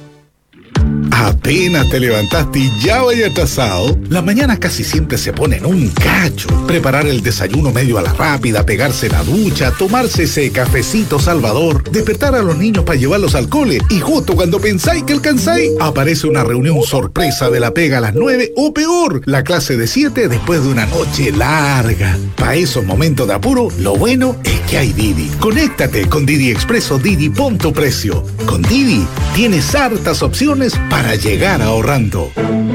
Apenas te levantaste y ya vaya atrasado. Las mañanas casi siempre se ponen un cacho. Preparar el desayuno medio a la rápida, pegarse la ducha, tomarse ese cafecito salvador, despertar a los niños para llevarlos al cole y justo cuando pensáis que alcanzáis, aparece una reunión sorpresa de la pega a las nueve o peor, la clase de siete después de una noche larga. Para esos momentos de apuro, lo bueno es que hay Didi. Conéctate con Didi Expreso Didi, pon tu precio. Con Didi tienes hartas opciones para llegar ahorrando.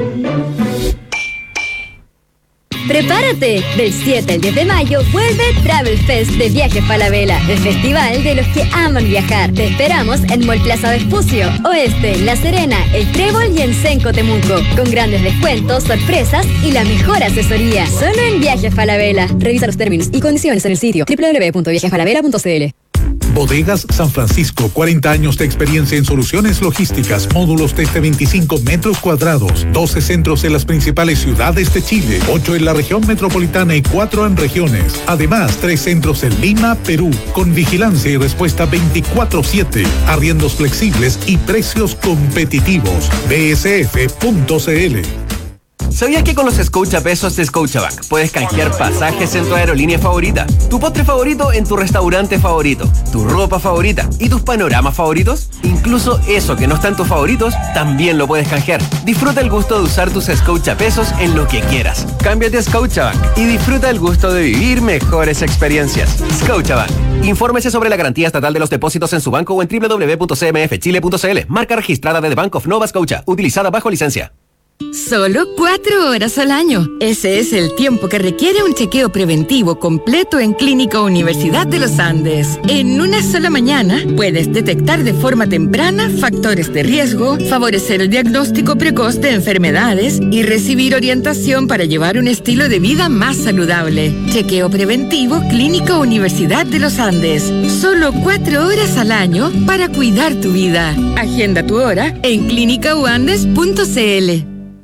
Prepárate, del siete al diez de mayo vuelve Travel Fest de Viajes Falabella, el festival de los que aman viajar. Te esperamos en Mall Plaza Vespucio, Oeste, La Serena, El Trébol y en Senco Temuco, con grandes descuentos, sorpresas y la mejor asesoría. Solo en Viajes Falabella. Revisa los términos y condiciones en el sitio doble u doble u doble u punto viajes falabella punto c l. Bodegas San Francisco, cuarenta años de experiencia en soluciones logísticas, módulos desde veinticinco metros cuadrados, doce centros en las principales ciudades de Chile, ocho en la región metropolitana y cuatro en regiones. Además, tres centros en Lima, Perú, con vigilancia y respuesta veinticuatro siete, arriendos flexibles y precios competitivos. b s f punto c l. ¿Sabías que con los Scotia Pesos de Scotiabank puedes canjear pasajes en tu aerolínea favorita, tu postre favorito en tu restaurante favorito, tu ropa favorita y tus panoramas favoritos? Incluso eso que no está en tus favoritos, también lo puedes canjear. Disfruta el gusto de usar tus Scotia Pesos en lo que quieras. Cámbiate a Scotiabank y disfruta el gusto de vivir mejores experiencias. Scotiabank. Infórmese sobre la garantía estatal de los depósitos en su banco o en doble u doble u doble u punto c m f chile punto c l. Marca registrada de The Bank of Nova Scotia, utilizada bajo licencia. Solo cuatro horas al año. Ese es el tiempo que requiere un chequeo preventivo completo en Clínica Universidad de los Andes. En una sola mañana puedes detectar de forma temprana factores de riesgo, favorecer el diagnóstico precoz de enfermedades y recibir orientación para llevar un estilo de vida más saludable. Chequeo preventivo Clínica Universidad de los Andes. Solo cuatro horas al año para cuidar tu vida. Agenda tu hora en clínica u andes punto c l.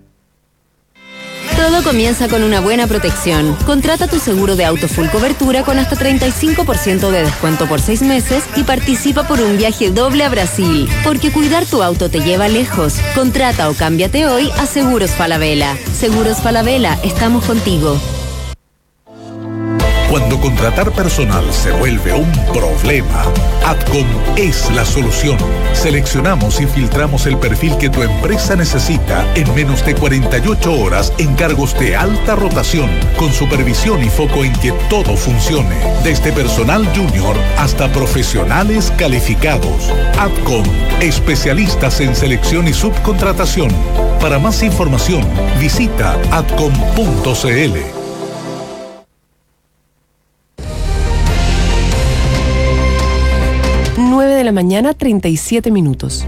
Todo comienza con una buena protección. Contrata tu seguro de auto full cobertura con hasta treinta y cinco por ciento de descuento por seis meses y participa por un viaje doble a Brasil. Porque cuidar tu auto te lleva lejos. Contrata o cámbiate hoy a Seguros Falabella. Seguros Falabella, estamos contigo. Cuando contratar personal se vuelve un problema, Adcom es la solución. Seleccionamos y filtramos el perfil que tu empresa necesita en menos de cuarenta y ocho horas en cargos de alta rotación, con supervisión y foco en que todo funcione, desde personal junior hasta profesionales calificados. Adcom, especialistas en selección y subcontratación. Para más información, visita adcom punto c l. nueve de la mañana, treinta y siete minutos.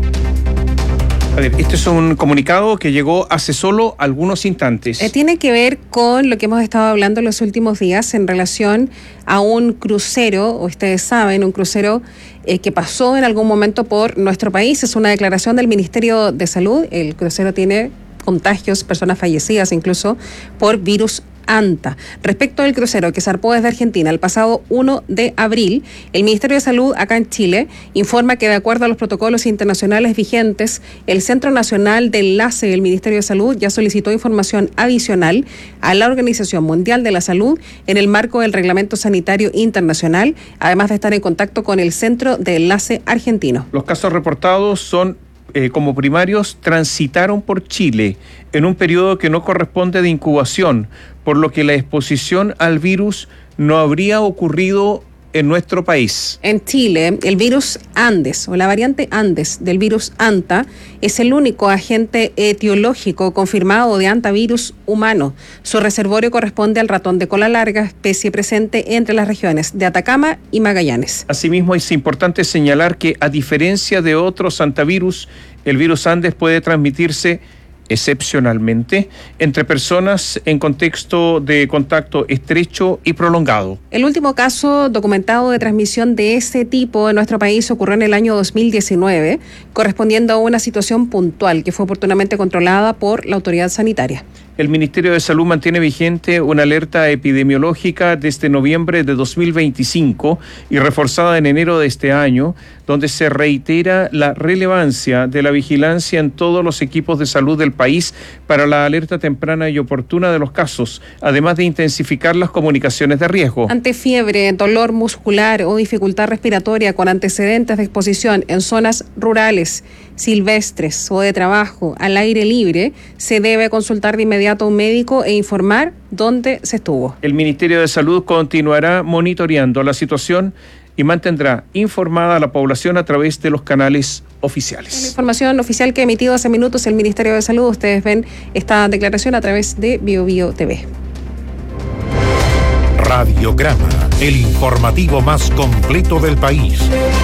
A ver, este es un comunicado que llegó hace solo algunos instantes. Eh, tiene que ver con lo que hemos estado hablando en los últimos días en relación a un crucero, o ustedes saben, un crucero eh, que pasó en algún momento por nuestro país. Es una declaración del Ministerio de Salud. El crucero tiene contagios, personas fallecidas incluso por virus ANTA. Respecto del crucero que zarpó desde Argentina el pasado primero de abril, el Ministerio de Salud acá en Chile informa que de acuerdo a los protocolos internacionales vigentes, el Centro Nacional de Enlace del Ministerio de Salud ya solicitó información adicional a la Organización Mundial de la Salud en el marco del Reglamento Sanitario Internacional, además de estar en contacto con el Centro de Enlace argentino. Los casos reportados son Eh, como primarios transitaron por Chile en un periodo que no corresponde de incubación, por lo que la exposición al virus no habría ocurrido en nuestro país. En Chile, el virus Andes o la variante Andes del virus ANTA es el único agente etiológico confirmado de antavirus humano. Su reservorio corresponde al ratón de cola larga, especie presente entre las regiones de Atacama y Magallanes. Asimismo, es importante señalar que, a diferencia de otros antivirus, el virus Andes puede transmitirse excepcionalmente entre personas en contexto de contacto estrecho y prolongado. El último caso documentado de transmisión de ese tipo en nuestro país ocurrió en el año dos mil diecinueve, correspondiendo a una situación puntual que fue oportunamente controlada por la autoridad sanitaria. El Ministerio de Salud mantiene vigente una alerta epidemiológica desde noviembre de dos mil veinticinco y reforzada en enero de este año, donde se reitera la relevancia de la vigilancia en todos los equipos de salud del país para la alerta temprana y oportuna de los casos, además de intensificar las comunicaciones de riesgo. Ante fiebre, dolor muscular o dificultad respiratoria con antecedentes de exposición en zonas rurales, silvestres o de trabajo al aire libre, se debe consultar de inmediato a un médico e informar dónde se estuvo. El Ministerio de Salud continuará monitoreando la situación y mantendrá informada a la población a través de los canales oficiales. La información oficial que ha emitido hace minutos el Ministerio de Salud, ustedes ven esta declaración a través de Bio Bio T V. Radiograma, el informativo más completo del país.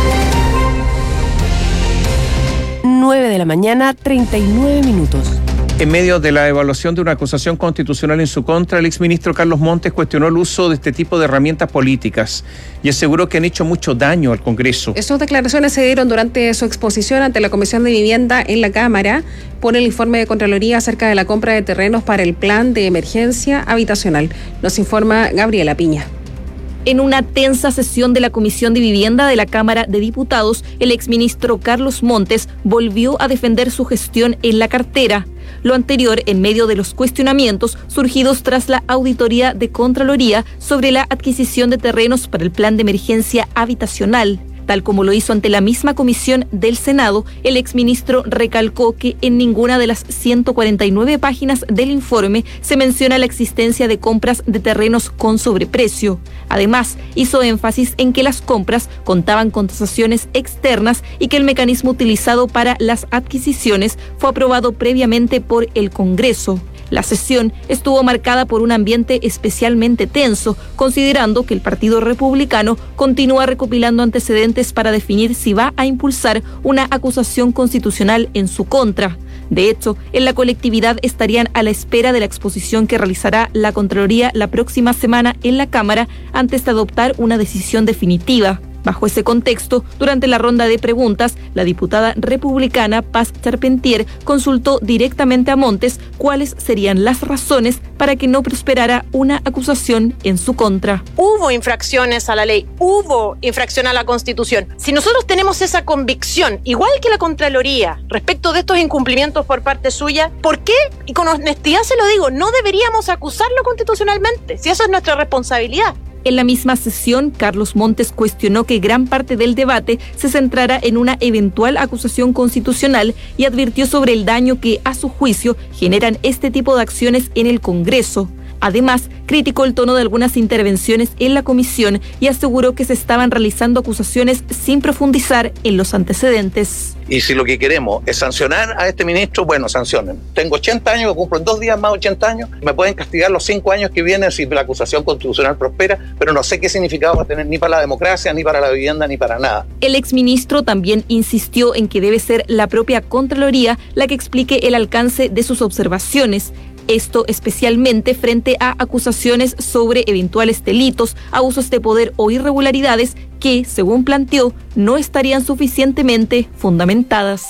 nueve de la mañana, treinta y nueve minutos. En medio de la evaluación de una acusación constitucional en su contra, el exministro Carlos Montes cuestionó el uso de este tipo de herramientas políticas y aseguró que han hecho mucho daño al Congreso. Estas declaraciones se dieron durante su exposición ante la Comisión de Vivienda en la Cámara por el informe de Contraloría acerca de la compra de terrenos para el plan de emergencia habitacional. Nos informa Gabriela Piña. En una tensa sesión de la Comisión de Vivienda de la Cámara de Diputados, el exministro Carlos Montes volvió a defender su gestión en la cartera. Lo anterior en medio de los cuestionamientos surgidos tras la auditoría de Contraloría sobre la adquisición de terrenos para el plan de emergencia habitacional. Tal como lo hizo ante la misma comisión del Senado, el exministro recalcó que en ninguna de las ciento cuarenta y nueve páginas del informe se menciona la existencia de compras de terrenos con sobreprecio. Además, hizo énfasis en que las compras contaban con tasaciones externas y que el mecanismo utilizado para las adquisiciones fue aprobado previamente por el Congreso. La sesión estuvo marcada por un ambiente especialmente tenso, considerando que el Partido Republicano continúa recopilando antecedentes para definir si va a impulsar una acusación constitucional en su contra. De hecho, en la colectividad estarían a la espera de la exposición que realizará la Contraloría la próxima semana en la Cámara antes de adoptar una decisión definitiva. Bajo ese contexto, durante la ronda de preguntas, la diputada republicana Paz Charpentier consultó directamente a Montes cuáles serían las razones para que no prosperara una acusación en su contra. Hubo infracciones a la ley, hubo infracción a la Constitución. Si nosotros tenemos esa convicción, igual que la Contraloría, respecto de estos incumplimientos por parte suya, ¿por qué? Y con honestidad se lo digo, no deberíamos acusarlo constitucionalmente, si esa es nuestra responsabilidad. En la misma sesión, Carlos Montes cuestionó que gran parte del debate se centrara en una eventual acusación constitucional y advirtió sobre el daño que, a su juicio, generan este tipo de acciones en el Congreso. Además, criticó el tono de algunas intervenciones en la comisión y aseguró que se estaban realizando acusaciones sin profundizar en los antecedentes. Y si lo que queremos es sancionar a este ministro, bueno, sancionen. Tengo ochenta años, cumplo en dos días más ochenta años, me pueden castigar los cinco años que vienen si la acusación constitucional prospera, pero no sé qué significado va a tener ni para la democracia, ni para la vivienda, ni para nada. El exministro también insistió en que debe ser la propia Contraloría la que explique el alcance de sus observaciones. Esto especialmente frente a acusaciones sobre eventuales delitos, abusos de poder o irregularidades que, según planteó, no estarían suficientemente fundamentadas.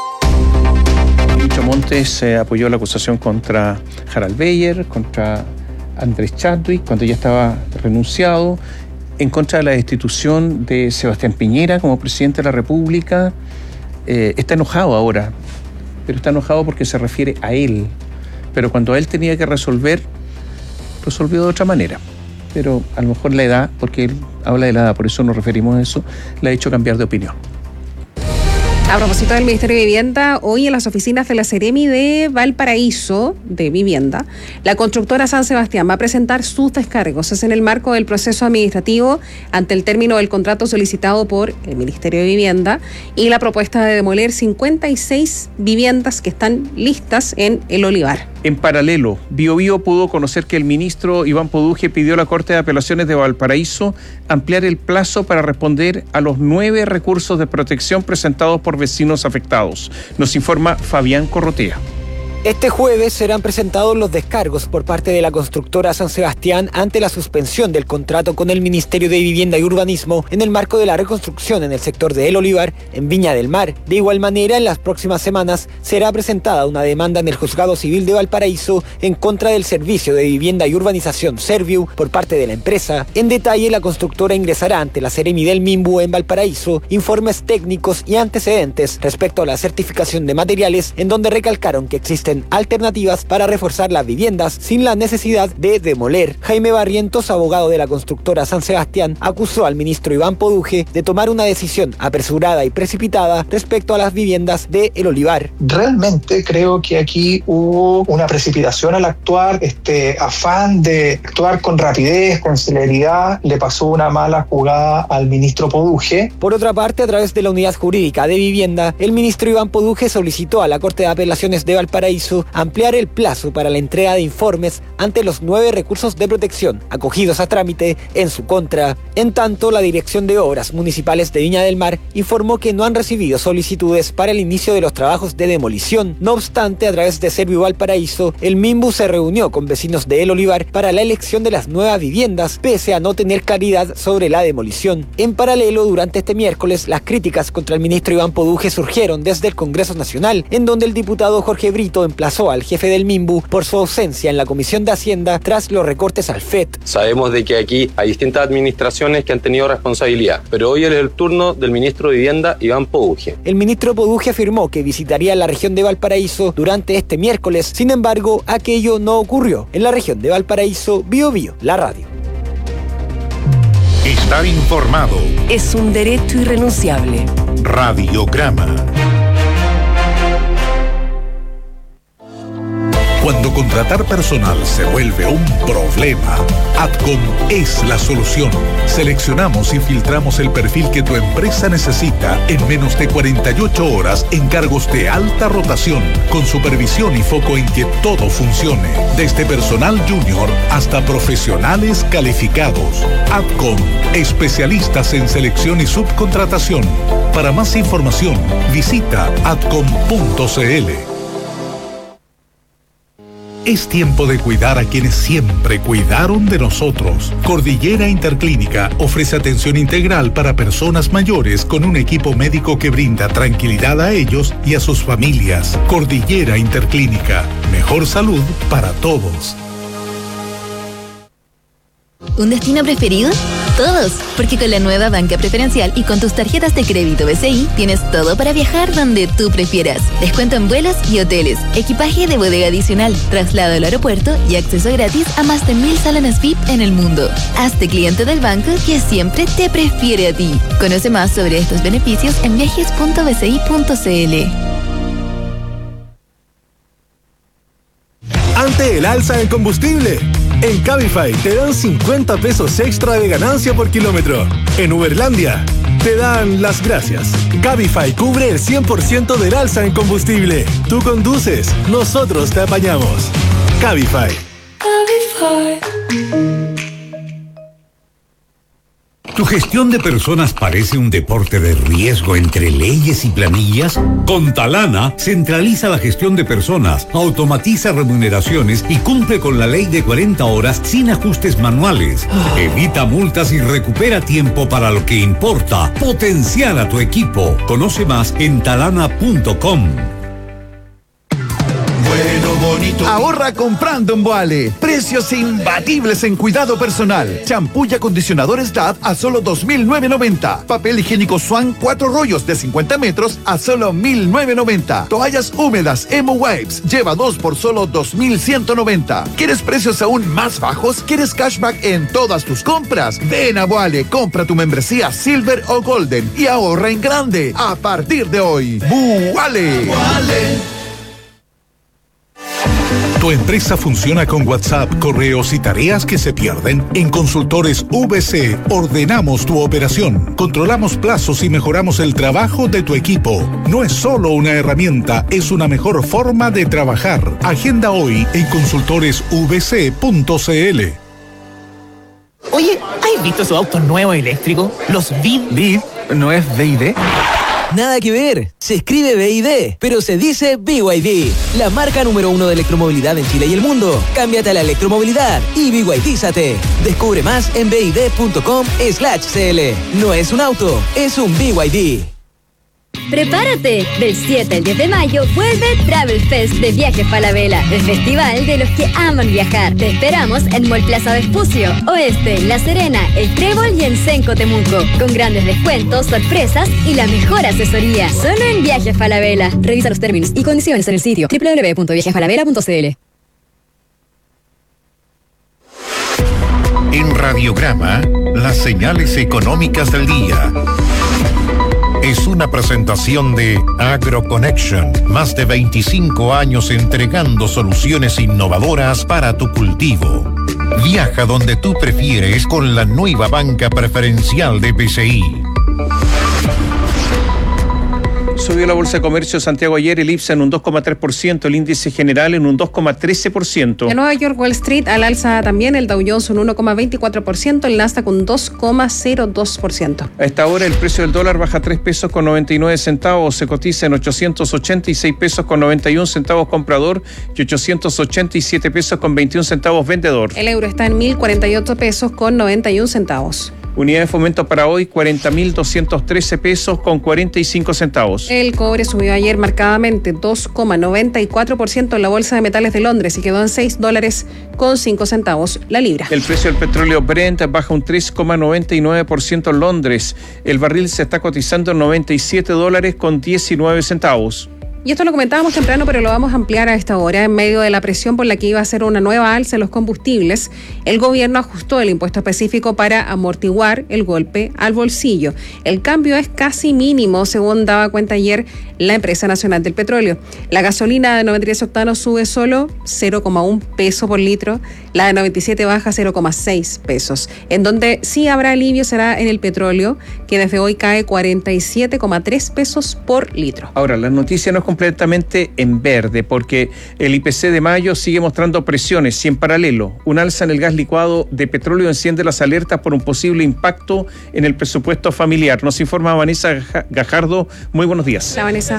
Lucho Montes eh, apoyó la acusación contra Harald Beyer, contra Andrés Chadwick, cuando ya estaba renunciado, en contra de la destitución de Sebastián Piñera como presidente de la República. Eh, está enojado ahora, pero está enojado porque se refiere a él. Pero cuando él tenía que resolver, resolvió de otra manera. Pero a lo mejor la edad, porque él habla de la edad, por eso nos referimos a eso, le ha hecho cambiar de opinión. A propósito del Ministerio de Vivienda, hoy en las oficinas de la Seremi de Valparaíso, de Vivienda, la constructora San Sebastián va a presentar sus descargos. Es en el marco del proceso administrativo ante el término del contrato solicitado por el Ministerio de Vivienda y la propuesta de demoler cincuenta y seis viviendas que están listas en El Olivar. En paralelo, Bio Bio pudo conocer que el ministro Iván Poduje pidió a la Corte de Apelaciones de Valparaíso ampliar el plazo para responder a los nueve recursos de protección presentados por vecinos afectados. Nos informa Fabián Corrotea. Este jueves serán presentados los descargos por parte de la constructora San Sebastián ante la suspensión del contrato con el Ministerio de Vivienda y Urbanismo en el marco de la reconstrucción en el sector de El Olivar, en Viña del Mar. De igual manera, en las próximas semanas será presentada una demanda en el Juzgado Civil de Valparaíso en contra del Servicio de Vivienda y Urbanización Serviu por parte de la empresa. En detalle, la constructora ingresará ante la Seremi del Minbu en Valparaíso informes técnicos y antecedentes respecto a la certificación de materiales, en donde recalcaron que existe existen alternativas para reforzar las viviendas sin la necesidad de demoler. Jaime Barrientos, abogado de la constructora San Sebastián, acusó al ministro Iván Poduje de tomar una decisión apresurada y precipitada respecto a las viviendas de El Olivar. Realmente creo que aquí hubo una precipitación al actuar, este afán de actuar con rapidez, con celeridad, le pasó una mala jugada al ministro Poduje. Por otra parte, a través de la Unidad Jurídica de Vivienda, el ministro Iván Poduje solicitó a la Corte de Apelaciones de Valparaíso ampliar el plazo para la entrega de informes ante los nueve recursos de protección acogidos a trámite en su contra. En tanto, la Dirección de Obras Municipales de Viña del Mar informó que no han recibido solicitudes para el inicio de los trabajos de demolición. No obstante, a través de Servio Valparaíso, el MIMBU se reunió con vecinos de El Olivar para la elección de las nuevas viviendas, pese a no tener claridad sobre la demolición. En paralelo, durante este miércoles, las críticas contra el ministro Iván Poduje surgieron desde el Congreso Nacional, en donde el diputado Jorge Brito emplazó al jefe del MIMBU por su ausencia en la Comisión de Hacienda tras los recortes al F E D. Sabemos de que aquí hay distintas administraciones que han tenido responsabilidad, pero hoy es el turno del ministro de Vivienda, Iván Poduje. El ministro Poduje afirmó que visitaría la región de Valparaíso durante este miércoles, sin embargo, aquello no ocurrió. En la región de Valparaíso, Bio Bio, la radio. Estar informado es un derecho irrenunciable. Radiograma. Cuando contratar personal se vuelve un problema, Adcom es la solución. Seleccionamos y filtramos el perfil que tu empresa necesita en menos de cuarenta y ocho horas en cargos de alta rotación, con supervisión y foco en que todo funcione, desde personal junior hasta profesionales calificados. Adcom, especialistas en selección y subcontratación. Para más información, visita adcom punto c l. Es tiempo de cuidar a quienes siempre cuidaron de nosotros. Cordillera Interclínica ofrece atención integral para personas mayores con un equipo médico que brinda tranquilidad a ellos y a sus familias. Cordillera Interclínica, mejor salud para todos. ¿Un destino preferido? Todos, porque con la nueva banca preferencial y con tus tarjetas de crédito B C I tienes todo para viajar donde tú prefieras. Descuento en vuelos y hoteles, equipaje de bodega adicional, traslado al aeropuerto y acceso gratis a más de mil salones V I P en el mundo. Hazte cliente del banco que siempre te prefiere a ti. Conoce más sobre estos beneficios en viajes punto b c i punto c l. Ante el alza en combustible, en Cabify te dan cincuenta pesos extra de ganancia por kilómetro. En Uberlandia te dan las gracias. Cabify cubre el cien por ciento del alza en combustible. Tú conduces, nosotros te apañamos. Cabify. Cabify. ¿Tu gestión de personas parece un deporte de riesgo entre leyes y planillas? Con Talana, centraliza la gestión de personas, automatiza remuneraciones y cumple con la ley de cuarenta horas sin ajustes manuales. Evita multas y recupera tiempo para lo que importa. Potenciar a tu equipo. Conoce más en talana punto com. Ahorra comprando en Boale. Precios imbatibles en cuidado personal. Champú y acondicionadores D A D a solo dos mil novecientos noventa. Papel higiénico Swan cuatro rollos de cincuenta metros a solo mil novecientos noventa. Toallas húmedas Emo Wipes lleva dos por solo dos mil ciento noventa. ¿Quieres precios aún más bajos? ¿Quieres cashback en todas tus compras? Ven a Boale, compra tu membresía Silver o Golden y ahorra en grande a partir de hoy. Boale. Boale. Tu empresa funciona con WhatsApp, correos y tareas que se pierden. En Consultores V C ordenamos tu operación, controlamos plazos y mejoramos el trabajo de tu equipo. No es solo una herramienta, es una mejor forma de trabajar. Agenda hoy en consultores v c punto c l. Oye, ¿has visto esos autos nuevos eléctricos? Los V I D. ¿V I D? ¿No es V I D? Nada que ver, se escribe B I D, pero se dice B Y D, la marca número uno de electromovilidad en Chile y el mundo. Cámbiate a la electromovilidad y B Y D-zate. Descubre más en bid punto com slash cl. No es un auto, es un B Y D. Prepárate. Del siete al diez de mayo vuelve Travel Fest de Viajes Falabella, el festival de los que aman viajar. Te esperamos en Mall Plaza Vespucio, Oeste, La Serena, El Trébol y en Senco Temuco, con grandes descuentos, sorpresas y la mejor asesoría. Solo en Viajes Falabella. Revisa los términos y condiciones en el sitio doble u doble u doble u punto viajes falabella punto c l. En Radiograma, las señales económicas del día. Es una presentación de AgroConnection, más de veinticinco años entregando soluciones innovadoras para tu cultivo. Viaja donde tú prefieres con la nueva banca preferencial de B C I. Subió la Bolsa de Comercio de Santiago ayer, el I P S A en un dos coma tres por ciento, el índice general en un dos coma trece por ciento. En Nueva York, Wall Street al alza también, el Dow Jones un uno coma veinticuatro por ciento, el Nasdaq un dos coma cero dos por ciento. A esta hora el precio del dólar baja tres pesos con noventa y nueve centavos, se cotiza en ochocientos ochenta y seis pesos con noventa y uno centavos comprador y ochocientos ochenta y siete pesos con veintiún centavos vendedor. El euro está en mil cuarenta y ocho pesos con noventa y uno centavos. Unidad de fomento para hoy, cuarenta mil doscientos trece pesos con cuarenta y cinco centavos. El cobre subió ayer marcadamente dos coma noventa y cuatro por ciento en la Bolsa de Metales de Londres y quedó en seis dólares con cinco centavos la libra. El precio del petróleo Brent baja un tres coma noventa y nueve por ciento en Londres. El barril se está cotizando en noventa y siete dólares con diecinueve centavos. Y esto lo comentábamos temprano, pero lo vamos a ampliar a esta hora. En medio de la presión por la que iba a ser una nueva alza en los combustibles, el gobierno ajustó el impuesto específico para amortiguar el golpe al bolsillo. El cambio es casi mínimo, según daba cuenta ayer la empresa nacional del petróleo. La gasolina de noventa y tres octanos sube solo cero coma uno peso por litro, la de noventa y siete baja cero coma seis pesos. En donde sí habrá alivio será en el petróleo, que desde hoy cae cuarenta y siete coma tres pesos por litro. Ahora, la noticia no es completamente en verde, porque el I P C de mayo sigue mostrando presiones y en paralelo, un alza en el gas licuado de petróleo enciende las alertas por un posible impacto en el presupuesto familiar. Nos informa Vanessa Gajardo. Muy buenos días. Hola, Vanessa.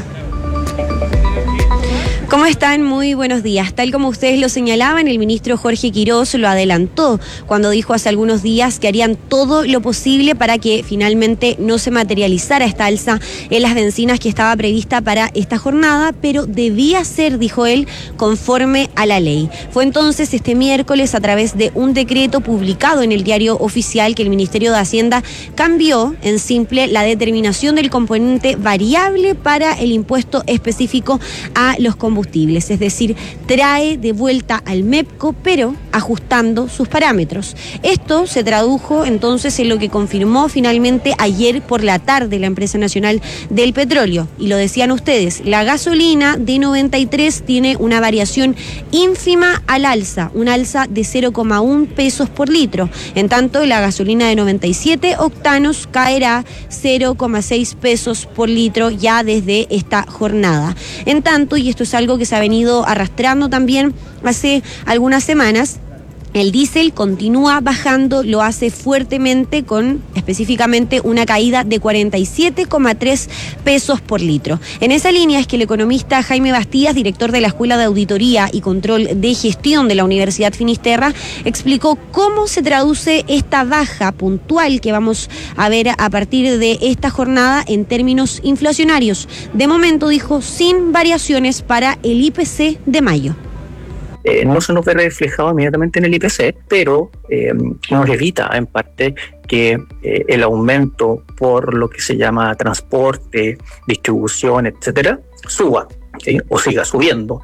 ¿Cómo están? Muy buenos días. Tal como ustedes lo señalaban, el ministro Jorge Quirós lo adelantó cuando dijo hace algunos días que harían todo lo posible para que finalmente no se materializara esta alza en las bencinas que estaba prevista para esta jornada, pero debía ser, dijo él, conforme a la ley. Fue entonces este miércoles, a través de un decreto publicado en el Diario Oficial, que el Ministerio de Hacienda cambió en simple la determinación del componente variable para el impuesto específico a los combustibles. Es decir, trae de vuelta al MEPCO, pero ajustando sus parámetros. Esto se tradujo entonces en lo que confirmó finalmente ayer por la tarde la Empresa Nacional del Petróleo. Y lo decían ustedes, la gasolina de noventa y tres tiene una variación ínfima al alza, un alza de cero coma uno pesos por litro. En tanto, la gasolina de noventa y siete octanos caerá cero coma seis pesos por litro ya desde esta jornada. En tanto, y esto es algo que se ha venido arrastrando también hace algunas semanas, el diésel continúa bajando, lo hace fuertemente con específicamente una caída de cuarenta y siete coma tres pesos por litro. En esa línea es que el economista Jaime Bastías, director de la Escuela de Auditoría y Control de Gestión de la Universidad Finisterra, explicó cómo se traduce esta baja puntual que vamos a ver a partir de esta jornada en términos inflacionarios. De momento, dijo, sin variaciones para el I P C de mayo. Eh, no se nos ve reflejado inmediatamente en el I P C, pero eh, nos evita en parte que eh, el aumento por lo que se llama transporte, distribución, etcétera, suba, ¿sí? O siga subiendo.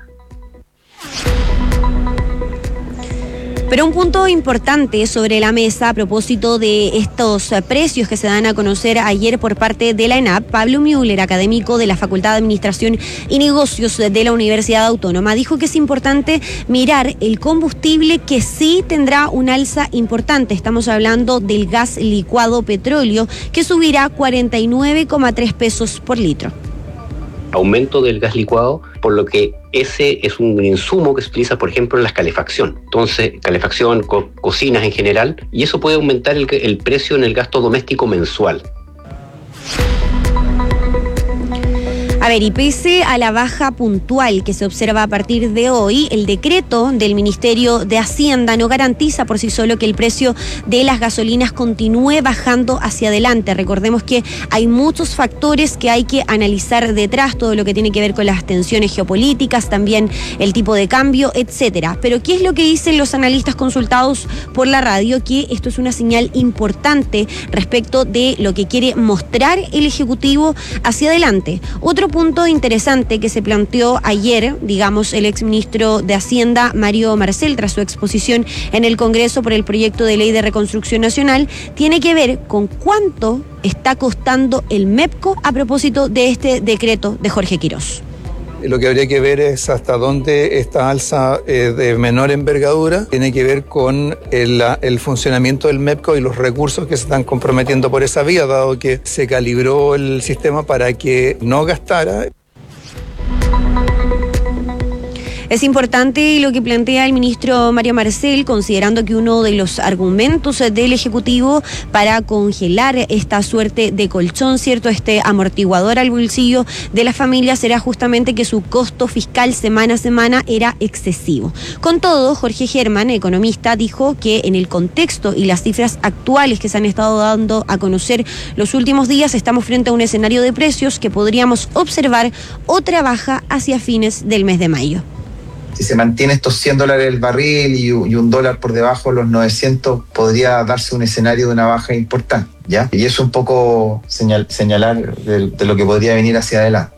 Pero un punto importante sobre la mesa a propósito de estos precios que se dan a conocer ayer por parte de la ENAP, Pablo Müller, académico de la Facultad de Administración y Negocios de la Universidad Autónoma, dijo que es importante mirar el combustible que sí tendrá un alza importante. Estamos hablando del gas licuado petróleo, que subirá cuarenta y nueve coma tres pesos por litro. Aumento del gas licuado, por lo que ese es un insumo que se utiliza, por ejemplo, en la calefacción. Entonces, calefacción, co- cocinas en general, y eso puede aumentar el, el precio en el gasto doméstico mensual. A ver, y pese a la baja puntual que se observa a partir de hoy, el decreto del Ministerio de Hacienda no garantiza por sí solo que el precio de las gasolinas continúe bajando hacia adelante. Recordemos que hay muchos factores que hay que analizar detrás, todo lo que tiene que ver con las tensiones geopolíticas, también el tipo de cambio, etcétera. Pero ¿qué es lo que dicen los analistas consultados por la radio? Que esto es una señal importante respecto de lo que quiere mostrar el Ejecutivo hacia adelante. Otro punto interesante que se planteó ayer, digamos, el exministro de Hacienda, Mario Marcel, tras su exposición en el Congreso por el proyecto de ley de reconstrucción nacional, tiene que ver con cuánto está costando el MEPCO a propósito de este decreto de Jorge Quirós. Lo que habría que ver es hasta dónde esta alza eh, de menor envergadura tiene que ver con el, el funcionamiento del MEPCO y los recursos que se están comprometiendo por esa vía, dado que se calibró el sistema para que no gastara. Es importante lo que plantea el ministro Mario Marcel, considerando que uno de los argumentos del Ejecutivo para congelar esta suerte de colchón, ¿cierto?, este amortiguador al bolsillo de las familias, era justamente que su costo fiscal semana a semana era excesivo. Con todo, Jorge Germán, economista, dijo que en el contexto y las cifras actuales que se han estado dando a conocer los últimos días, estamos frente a un escenario de precios que podríamos observar otra baja hacia fines del mes de mayo. Si se mantiene estos cien dólares el barril y, y un dólar por debajo de los novecientos, podría darse un escenario de una baja importante, ¿ya? Y eso un poco señal, señalar de, de lo que podría venir hacia adelante.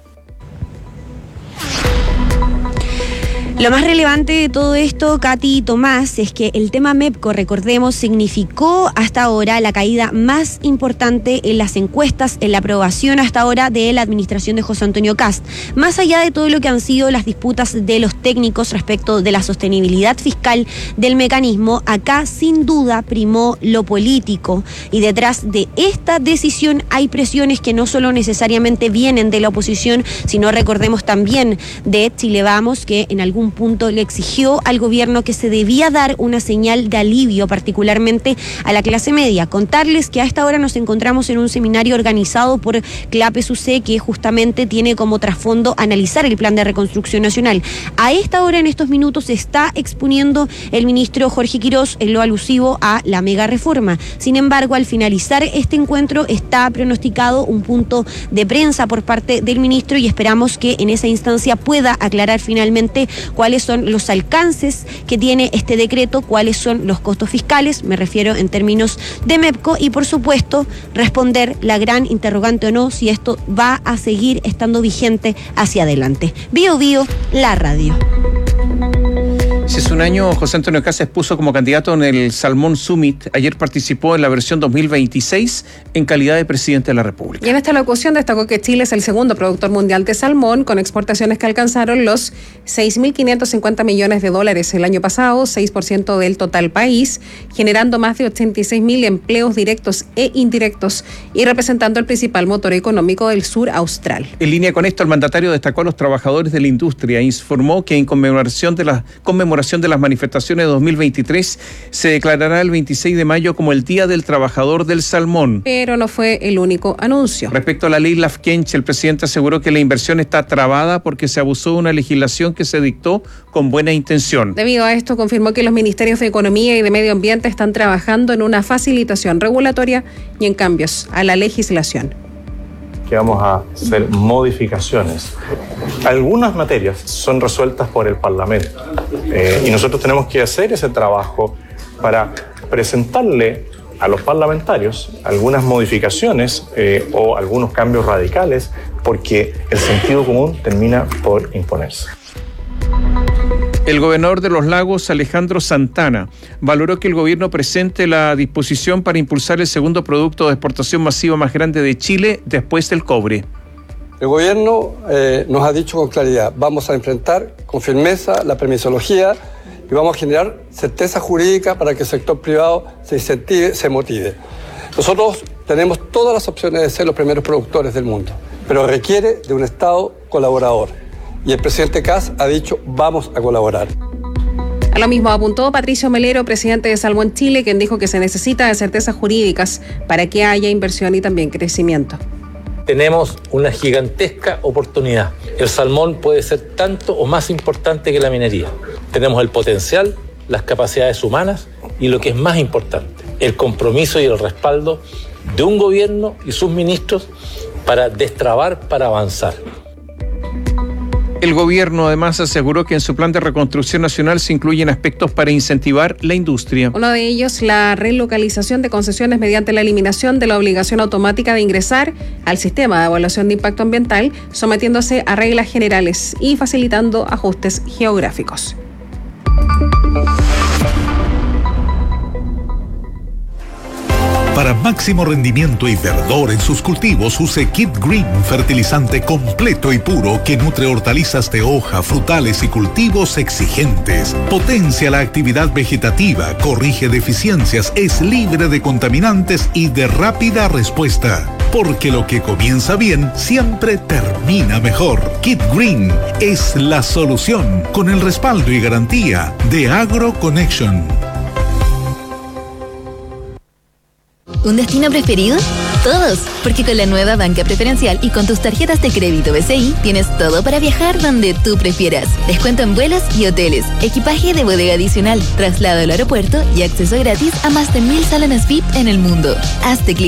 Lo más relevante de todo esto, Katy y Tomás, es que el tema MEPCO, recordemos, significó hasta ahora la caída más importante en las encuestas, en la aprobación hasta ahora de la administración de José Antonio Kast. Más allá de todo lo que han sido las disputas de los técnicos respecto de la sostenibilidad fiscal del mecanismo, acá sin duda primó lo político. Y detrás de esta decisión hay presiones que no solo necesariamente vienen de la oposición, sino, recordemos, también de Chile Vamos, que en algún punto le exigió al gobierno que se debía dar una señal de alivio, particularmente a la clase media. Contarles que a esta hora nos encontramos en un seminario organizado por CLAPES U C, que justamente tiene como trasfondo analizar el plan de reconstrucción nacional. A esta hora, en estos minutos, se está exponiendo el ministro Jorge Quirós en lo alusivo a la mega reforma. Sin embargo, al finalizar este encuentro está pronosticado un punto de prensa por parte del ministro y esperamos que en esa instancia pueda aclarar finalmente cuáles son los alcances que tiene este decreto, cuáles son los costos fiscales, me refiero en términos de MEPCO, y por supuesto responder la gran interrogante o no, si esto va a seguir estando vigente hacia adelante. Bio Bio, la radio. Si hace un año José Antonio Kast se expuso como candidato en el Salmón Summit, ayer participó en la versión dos mil veintiséis en calidad de presidente de la República. Y en esta locución destacó que Chile es el segundo productor mundial de salmón, con exportaciones que alcanzaron los seis mil quinientos cincuenta millones de dólares el año pasado, seis por ciento del total país, generando más de ochenta y seis mil empleos directos e indirectos y representando el principal motor económico del sur austral. En línea con esto, el mandatario destacó a los trabajadores de la industria e informó que en conmemoración de la conmemoración de las manifestaciones de dos mil veintitrés se declarará el veintiséis de mayo como el Día del Trabajador del Salmón. Pero no fue el único anuncio. Respecto a la ley Lafkench, el presidente aseguró que la inversión está trabada porque se abusó de una legislación que se dictó con buena intención. Debido a esto, confirmó que los ministerios de Economía y de Medio Ambiente están trabajando en una facilitación regulatoria y en cambios a la legislación. Que vamos a hacer modificaciones. Algunas materias son resueltas por el Parlamento eh, y nosotros tenemos que hacer ese trabajo para presentarle a los parlamentarios algunas modificaciones eh, o algunos cambios radicales, porque el sentido común termina por imponerse. El gobernador de Los Lagos, Alejandro Santana, valoró que el gobierno presente la disposición para impulsar el segundo producto de exportación masiva más grande de Chile después del cobre. El gobierno eh, nos ha dicho con claridad, vamos a enfrentar con firmeza la permisología y vamos a generar certeza jurídica para que el sector privado se incentive, se motive. Nosotros tenemos todas las opciones de ser los primeros productores del mundo, pero requiere de un Estado colaborador. Y el presidente Kast ha dicho, vamos a colaborar. A lo mismo apuntó Patricio Melero, presidente de Salmón Chile, quien dijo que se necesita de certezas jurídicas para que haya inversión y también crecimiento. tenemos una gigantesca oportunidad. El salmón puede ser tanto o más importante que la minería. Tenemos el potencial, las capacidades humanas y lo que es más importante, el compromiso y el respaldo de un gobierno y sus ministros para destrabar, para avanzar. El gobierno además aseguró que en su plan de reconstrucción nacional se incluyen aspectos para incentivar la industria. Uno de ellos, la relocalización de concesiones mediante la eliminación de la obligación automática de ingresar al sistema de evaluación de impacto ambiental, sometiéndose a reglas generales y facilitando ajustes geográficos. Para máximo rendimiento y verdor en sus cultivos, use Kit Green, fertilizante completo y puro que nutre hortalizas de hoja, frutales y cultivos exigentes. Potencia la actividad vegetativa, corrige deficiencias, es libre de contaminantes y de rápida respuesta. Porque lo que comienza bien siempre termina mejor. Kit Green es la solución con el respaldo y garantía de AgroConnection. ¿Un destino preferido? Todos, porque con la nueva banca preferencial y con tus tarjetas de crédito B C I tienes todo para viajar donde tú prefieras. Descuento en vuelos y hoteles, equipaje de bodega adicional, traslado al aeropuerto y acceso gratis a más de mil salones V I P en el mundo. Hazte cliente.